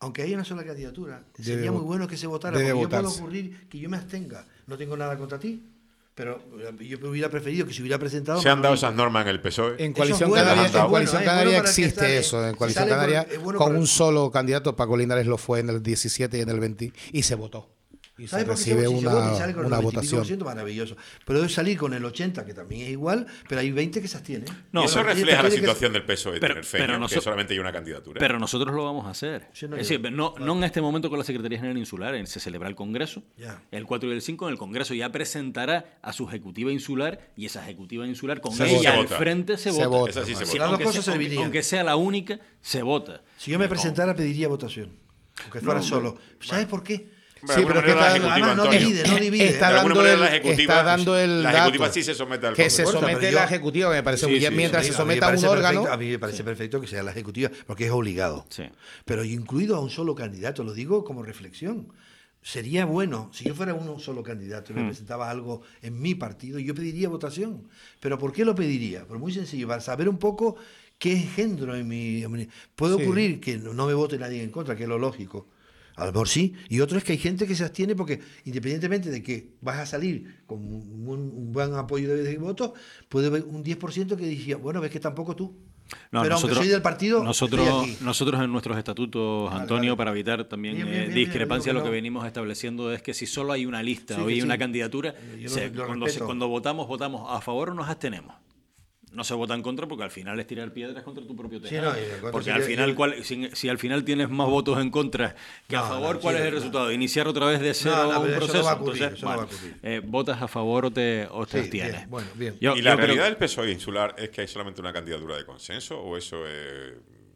aunque haya una sola candidatura, Debe sería muy vot- bueno que se votara, debe porque yo puedo votarse. ocurrir que yo me abstenga. No tengo nada contra ti, pero yo hubiera preferido que se hubiera presentado... Se han dado Manolito. esas normas en el P S O E. En Eso Coalición es bueno, Canaria, eso es en Coalición bueno, es Canaria bueno para el que existe sale. eso. En Si Coalición sale por- Canaria, es bueno con para el- un solo candidato, Paco Linares lo fue en el diecisiete y en el veinte, y se votó. Y se ¿Sabes por qué? recibe Si se una, vota y sale con una el noventa y pico por votación. ciento, maravilloso. Pero debe salir con el ochenta, que también es igual, pero hay veinte que se abstienen. No, y eso pero refleja la tiene que- situación del P S O E pero- tinerfeño, pero que noso- solamente hay una candidatura. Pero nosotros lo vamos a hacer. Sí, no, es yo- decir, no, no en este momento con la Secretaría General Insular, se celebra el Congreso, Ya. el cuatro y el cinco, en el Congreso ya presentará a su ejecutiva insular y esa ejecutiva insular con Se ella vota. al frente se, Se vota. vota. Esa sí se Sí, vota. Las dos aunque, cosas sea, aunque- servirían. aunque sea la única, se vota. Si yo me No, presentara, pediría votación. Aunque fuera No, solo. ¿Sabes por qué? Bueno, Sí, de pero alguna es que manera la está- ejecutiva, además no Antonio, divide, no divide. Está de alguna dando manera el, la ejecutiva, está dando el la dato ejecutiva sí se somete al que se Congreso. Corta, somete pero la yo- ejecutiva, me parece Sí, muy bien, sí, mientras sí, se A mí me someta a un parece órgano. perfecto- a mí me parece perfecto que sea la ejecutiva, porque es obligado. Sí. Pero incluido a un solo candidato, lo digo como reflexión. Sería bueno, si yo fuera un solo candidato y me presentaba algo en mi partido, yo pediría votación. ¿Pero por qué lo pediría? Pues muy sencillo, para saber un poco qué engendro en mi... en mi- Puede Sí. ocurrir que no no me vote nadie en contra, que es lo lógico. A lo mejor sí. Y otro es que hay gente que se abstiene porque, independientemente de que vas a salir con un, un buen apoyo de, de votos, puede haber un diez por ciento que diría, bueno, ves que tampoco tú. No, Pero nosotros, aunque soy del partido, nosotros, estoy aquí. nosotros en nuestros estatutos, Vale, Antonio, vale. para evitar también Bien, bien, eh, bien, bien, discrepancia, digo lo que que no. venimos estableciendo es que si solo hay una lista Sí, o que hay una sí. candidatura, Yo lo- se- lo cuando, se- respeto. cuando votamos, votamos a favor o nos abstenemos. No se vota en contra porque al final es tirar piedras contra tu propio Sí, tejado. no, y en contra porque sería- al final, yo- ¿cuál- si, si al final tienes más votos en contra que a No, favor, no, ¿cuál sí, es el no. resultado? Iniciar otra vez de cero no, un pero eso no proceso. va a ocurrir, Entonces, eso no va a bueno, ocurrir. eh, votas a favor o te, o te Sí, abstienes. bien, bueno, bien. Yo- ¿Y la yo creo- realidad del P S O E insular es que hay solamente una candidatura de consenso o eso es...?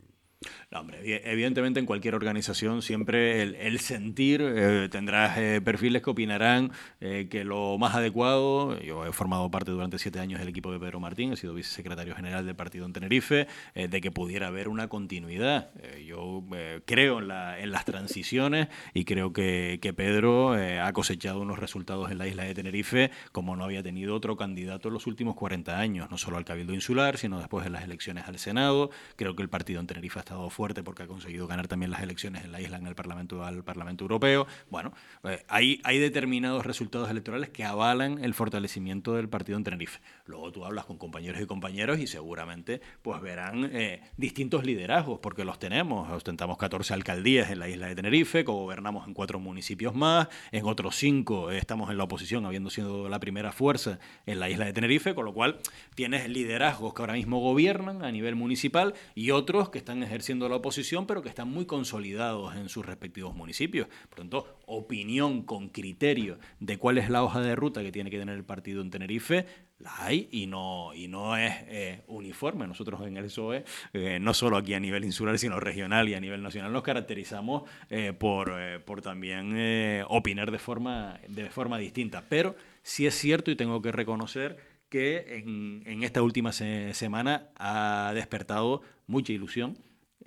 No, hombre, evi- evidentemente en cualquier organización siempre el, el sentir, eh, tendrás eh, perfiles que opinarán eh, que lo más adecuado, yo he formado parte durante siete años del equipo de Pedro Martín, he sido vicesecretario general del partido en Tenerife, eh, de que pudiera haber una continuidad. Eh, yo eh, creo en, la, en las transiciones y creo que, que Pedro eh, ha cosechado unos resultados en la isla de Tenerife como no había tenido otro candidato en los últimos cuarenta años, no solo al Cabildo Insular, sino después en las elecciones al Senado. Creo que el partido en Tenerife ha estado fuerte porque ha conseguido ganar también las elecciones en la isla en el Parlamento al Parlamento Europeo. Bueno, eh, hay, hay determinados resultados electorales que avalan el fortalecimiento del partido en Tenerife. Luego tú hablas con compañeros y compañeros y seguramente pues verán eh, distintos liderazgos, porque los tenemos. Ostentamos catorce alcaldías en la isla de Tenerife, gobernamos en cuatro municipios más, en otros cinco eh, estamos en la oposición, habiendo sido la primera fuerza en la isla de Tenerife, con lo cual tienes liderazgos que ahora mismo gobiernan a nivel municipal y otros que están ejerciendo la oposición, pero que están muy consolidados en sus respectivos municipios. Por tanto, opinión con criterio de cuál es la hoja de ruta que tiene que tener el partido en Tenerife, la hay y no, y no es eh, uniforme. Nosotros en el P S O E, eh, no solo aquí a nivel insular, sino regional y a nivel nacional, nos caracterizamos eh, por, eh, por también eh, opinar de forma, de forma distinta. Pero sí es cierto y tengo que reconocer que en, en esta última se- semana ha despertado mucha ilusión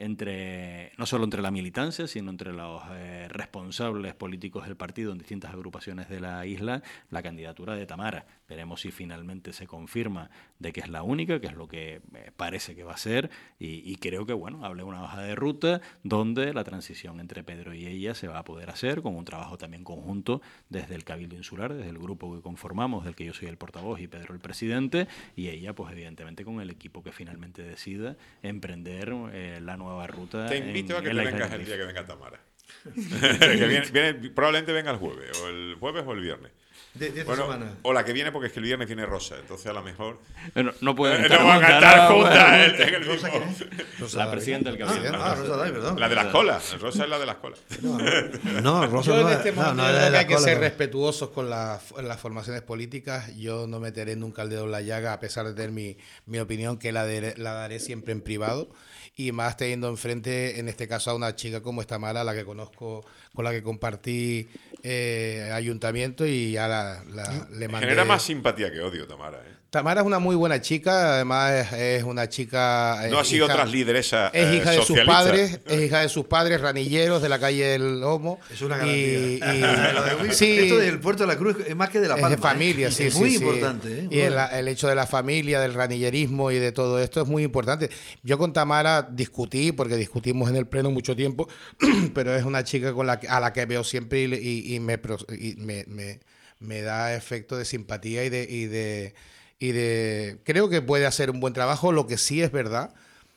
entre no solo entre la militancia, sino entre los eh, responsables políticos del partido en distintas agrupaciones de la isla, la candidatura de Tamara. Veremos si finalmente se confirma de que es la única, que es lo que eh, parece que va a ser, y, y creo que, bueno, hable una hoja de ruta donde la transición entre Pedro y ella se va a poder hacer con un trabajo también conjunto desde el Cabildo Insular, desde el grupo que conformamos, del que yo soy el portavoz y Pedro el presidente, y ella, pues evidentemente con el equipo que finalmente decida emprender eh, la nueva ruta. Te invito en, a que en te la isla vengas de el día Tenerife. que venga Tamara. Que viene- viene- probablemente venga el jueves, o el jueves o el viernes. De, de esta Bueno, semana. o la que viene, porque es que el viernes viene Rosa, entonces a lo mejor... Bueno, no pueden Eh, estar no van a juntas, cantar ¿no? juntas Bueno, en- en el ¿Rosa mismo- quién es? Rosa la David. presidenta del Ah, Cabildo. ah, Rosa Day, perdón. La de las colas. Rosa es la de las colas. No, Rosa Yo no en es- este no, momento no, yo es creo de que la hay que cola, ser no. respetuosos con la- en las formaciones políticas. Yo no meteré nunca el dedo en la llaga, a pesar de tener mi, mi opinión, que la, de- la daré siempre en privado. Y más teniendo enfrente, en este caso, a una chica como esta Mara, la que conozco, con la que compartí eh, ayuntamiento y ya la, la- le mandé... Genera más simpatía que odio, Tamara. ¿eh? Tamara es una muy buena chica, además es, es una chica... No ha sido hija, otras lideresas Es hija eh, de sus socialistas. padres, es hija de sus padres ranilleros de la calle del Lomo. Es una y, garantía. y- sí, Esto del Puerto de la Cruz es más que de La es Palma. de familia, ¿eh? sí, Es sí, muy sí. importante. ¿eh? Y el, el hecho de la familia, del ranillerismo y de todo esto es muy importante. Yo con Tamara discutí, porque discutimos en el pleno mucho tiempo, pero es una chica con la que, a la que veo siempre y, le- y- y me, pro- y me, me- me da efecto de simpatía y de, y de y de creo que puede hacer un buen trabajo. Lo que sí es verdad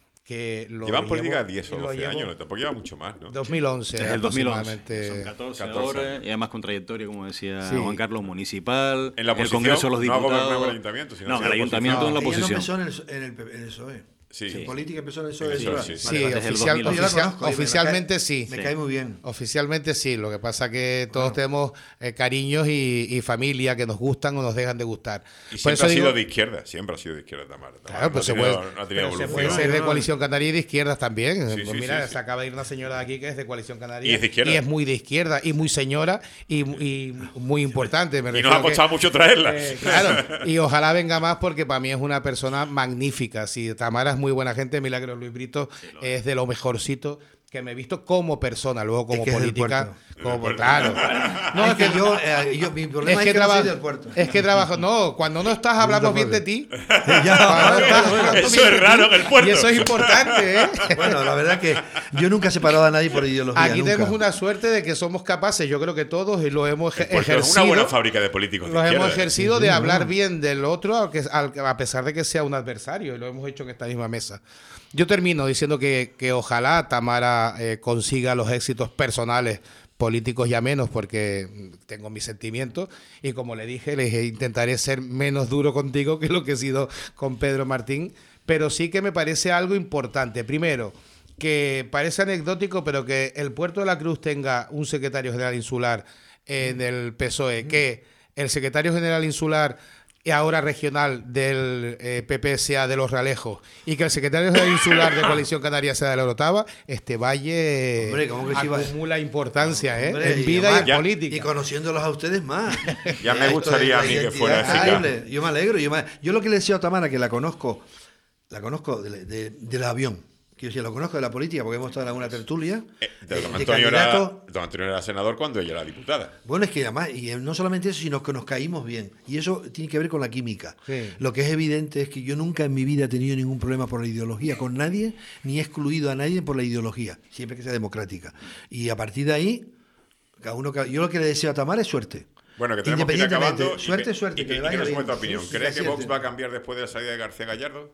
que lo Llevan política llevo- diez o lo doce llevo años, ¿no? Tampoco lleva mucho más, ¿no? dos mil once Desde el dos mil once. aproximadamente. Son catorce, catorce ahora, y además con trayectoria, como decía Sí. Juan Carlos, municipal, En la el oposición, Congreso de los no ha Diputados. gobernado en el ayuntamiento, sino no, ha en sido el ayuntamiento en la Ella no oposición. empezó en el, en el, P- en el P S O E. Sí. En política empezó en el P S O E. Sí, eso sí, es. sí. Sí, Desde el oficial- dos mil once. Yo la oficial- conozco, y me oficialmente cae- sí. Me Sí. cae muy bien. Oficialmente sí, lo que pasa que todos tenemos eh, cariños y, y familia que nos gustan o nos dejan de gustar. Y Por siempre eso ha digo- sido de izquierda, siempre ha sido de izquierda Tamara. Tamara Claro, no pues ha se tenido, puede, no ha tenido pero se evolución. puede No, ser no, de no. Coalición Canaria y de izquierdas también. Sí, Pues sí, mira, sí, sí. se acaba de ir una señora de aquí que es de Coalición Canaria. Y es de izquierda. Y es muy de izquierda y muy señora y, y muy importante. Me Y refiero nos ha que- costado mucho traerla. eh, claro, y ojalá venga más porque para mí es una persona magnífica. Si Tamara es muy buena gente, Milagros Luis Brito es de lo mejorcito que me he visto como persona, luego como Es que es del política. puerto. Como, Del puerto. claro. No, es que yo, eh, yo, mi problema es que, no traba- soy del puerto. es que trabajo. No, cuando no estás hablamos bien de ti. Ya, Cuando no estás hablando Eso bien es de raro ti, en el puerto. Y eso es importante, ¿eh? Bueno, la verdad que yo nunca he separado a nadie por ideología. Aquí nunca. tenemos una suerte de que somos capaces, yo creo que todos, y lo hemos El eje- puerto es ejercido. una buena fábrica de políticos de Los hemos izquierda. ejercido de hablar bien del otro, aunque- al- a pesar de que sea un adversario, y lo hemos hecho en esta misma mesa. Yo termino diciendo que, que ojalá Tamara eh, consiga los éxitos personales, políticos ya menos, porque tengo mis sentimientos, y como le dije, les intentaré ser menos duro contigo que lo que he sido con Pedro Martín, pero sí que me parece algo importante. Primero, que parece anecdótico, pero que el Puerto de la Cruz tenga un secretario general insular en el P S O E, que el secretario general insular y ahora regional del eh, P P S A de Los Realejos y que el secretario general insular de Coalición Canaria sea de la Orotava, este valle Hombre, ¿cómo que sí va? acumula importancia, ¿eh? Hombre, en y vida y, además- en ya- política. Y conociéndolos a ustedes más. Ya me Esto gustaría de a la mí que identidad fuera es eficaz. increíble. Yo me alegro. Yo, me- yo lo que le decía a Tamara, que la conozco, la conozco de- de- del avión. Quiero decir, lo conozco de la política porque hemos estado en alguna tertulia. Eh, de- don, de Antonio era, candidato. don Antonio era senador cuando ella era diputada. Bueno, es que además, y eh, no solamente eso, sino que nos caímos bien. Y eso tiene que ver con la química. Sí. Lo que es evidente es que yo nunca en mi vida he tenido ningún problema por la ideología con nadie, ni he excluido a nadie por la ideología, siempre que sea democrática. Y a partir de ahí, cada uno, cada- yo lo que le deseo a Tamara es suerte. Bueno, que tenemos que ir Independientemente, acabando. y suerte, que- suerte, Y que que, le y vaya que nos bien. cuente tu opinión. Sí, sí, ¿Crees sí, que Vox sí. va a cambiar después de la salida de García Gallardo?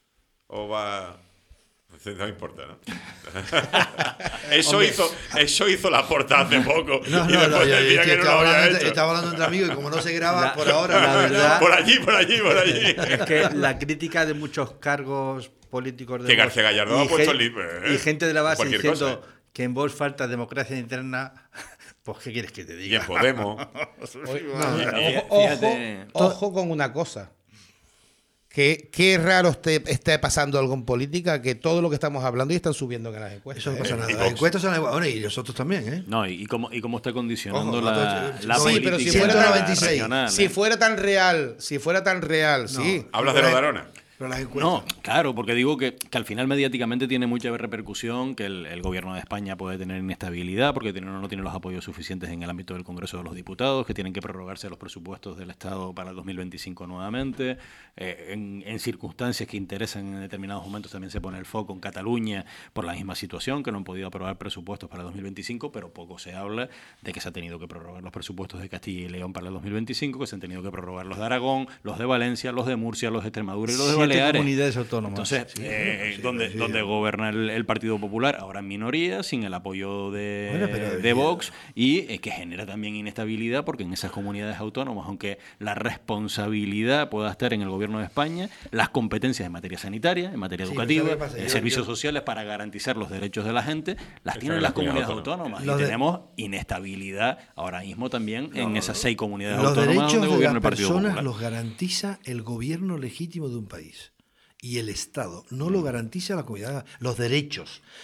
¿O va...? Pues no importa, ¿no? eso, hizo, eso hizo la porta hace poco. No, y no, no, después yo, decía yo- que yo no lo estaba, había hablando, hecho. estaba hablando entre amigos y como no se graba La- por ahora, la no, verdad- Por allí, por allí, por allí. Es que la crítica de muchos cargos políticos de Que Vox García Gallardo y ha puesto gen- el libro, ¿eh? y gente de la base Cualquier diciendo cosa. que en Vox falta democracia interna, pues ¿qué quieres que te Y diga? en Podemos. Oye, Fíjate- ojo, fíjate- ojo, ojo con una cosa. Que, qué raro esté, esté pasando algo en política, que todo lo que estamos hablando y están subiendo en las encuestas. eso no ¿eh? pasa y nada. Vox. Las encuestas son igual. Bueno, y nosotros también, ¿eh? No, y, y cómo, y cómo está condicionando Ojo, la, nosotros- la Sí, política pero si fuera ciento noventa y seis. regional, Si ¿eh? fuera tan real, si fuera tan real, sí. ¿Hablas de lo de Arona? Pero las encuestas. No, claro, porque digo que, que al final mediáticamente tiene mucha repercusión, que el, el gobierno de España puede tener inestabilidad porque tiene, no tiene los apoyos suficientes en el ámbito del Congreso de los Diputados, que tienen que prorrogarse los presupuestos del Estado para el dos mil veinticinco nuevamente, eh, en, en circunstancias que interesan en determinados momentos también se pone el foco en Cataluña por la misma situación, que no han podido aprobar presupuestos para el dos mil veinticinco, pero poco se habla de que se ha tenido que prorrogar los presupuestos de Castilla y León para el dos mil veinticinco, que se han tenido que prorrogar los de Aragón, los de Valencia, los de Murcia, los de Extremadura y los de Siete Baleares. comunidades autónomas. Entonces, Sí. eh, sí, donde, sí. donde gobierna el, el Partido Popular, ahora en minoría, sin el apoyo de, Bueno, pero- de Vox, y eh, que genera también inestabilidad, porque en esas comunidades autónomas, aunque la responsabilidad pueda estar en el gobierno de España, las competencias en materia sanitaria, en materia Sí, educativa, pero ¿sabes qué pasa? en Yo- servicios yo- sociales para garantizar los derechos de la gente, las Están tienen en las las comunidades comunidades autónomas. Los Y de- tenemos inestabilidad ahora mismo también en esas seis comunidades Los autónomas derechos donde de gobierna las el Partido personas Popular. los garantiza el gobierno legítimo de un país. Y el Estado no lo garantiza la comunidad. Los derechos.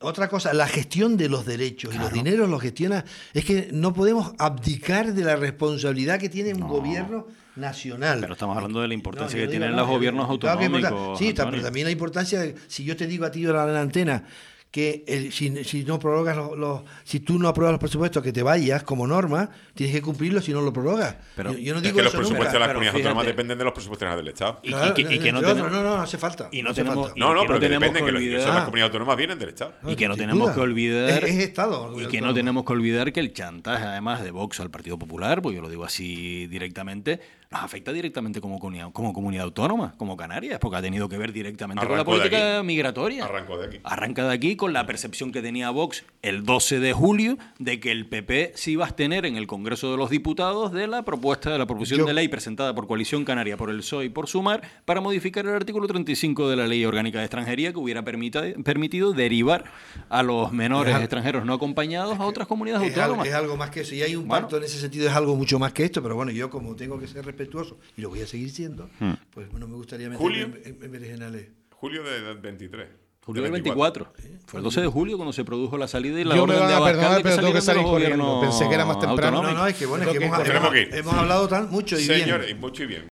Otra cosa, la gestión de los derechos Claro. y los dineros los gestiona. Es que no podemos abdicar de la responsabilidad que tiene un No. gobierno nacional. Pero estamos hablando de la importancia yo que digo, tienen no, los yo- gobiernos claro que es autonómicos. importante. Sí, ta- Antonio. pero también la importancia, de- si yo te digo a ti ahora en la antena que el- si, si no prorrogas los, los- si tú no apruebas los presupuestos que te vayas como norma, tienes que cumplirlos si no lo prorrogas. Pero- yo, yo no Es digo que los eso nunca. presupuestos de las Pero comunidades fíjate. autónomas dependen de los presupuestos generales del Estado. Y- y Claro, que- y que no entre tenemos- otros, no, no, no hace falta. y no hace tenemos- falta. y No, no, que pero no que tenemos depende, que que los ingresos de las olvidar- comunidades autónomas vienen del Estado. Y que no Sin tenemos duda. que olvidar Es, es Estado. y el que autónomo. no tenemos que olvidar que el chantaje, además de Vox al Partido Popular, pues yo lo digo así directamente, nos afecta directamente como comunidad, como comunidad autónoma, como Canarias, porque ha tenido que ver directamente con la Arrancó de política aquí. migratoria. Arrancó de aquí. Arranca de aquí con la percepción que tenía Vox el doce de julio de que el P P se iba a abstener en el Congreso de los Diputados de la propuesta de la proposición Yo- de ley presentada por Coalición Canaria, por el P S O E y por Sumar para modificar el artículo treinta y cinco de la Ley Orgánica de Extranjería que hubiera permita- permitido derivar a los menores Es al- extranjeros no acompañados a otras comunidades Es, al- autónomas. es algo más que eso. Y hay un Bueno. pacto en ese sentido, es algo mucho más que esto. Pero bueno, yo como tengo que ser respetuoso y lo voy a seguir siendo, Hmm. pues no me gustaría meterme Julio. en, en, en berenjenales. Julio de veintitrés. Julio de del veinticuatro. Fue el doce de julio cuando se produjo la salida y la Yo me orden van de a Abascal perdonar, de pero tengo que salieran de salir los corriendo. gobiernos Pensé que era más temprano. No, autonómicos. no, es que bueno, es Creo que que hemos, tenemos hemos- que ir. hemos hablado tan mucho y bien. Señores, mucho y bien.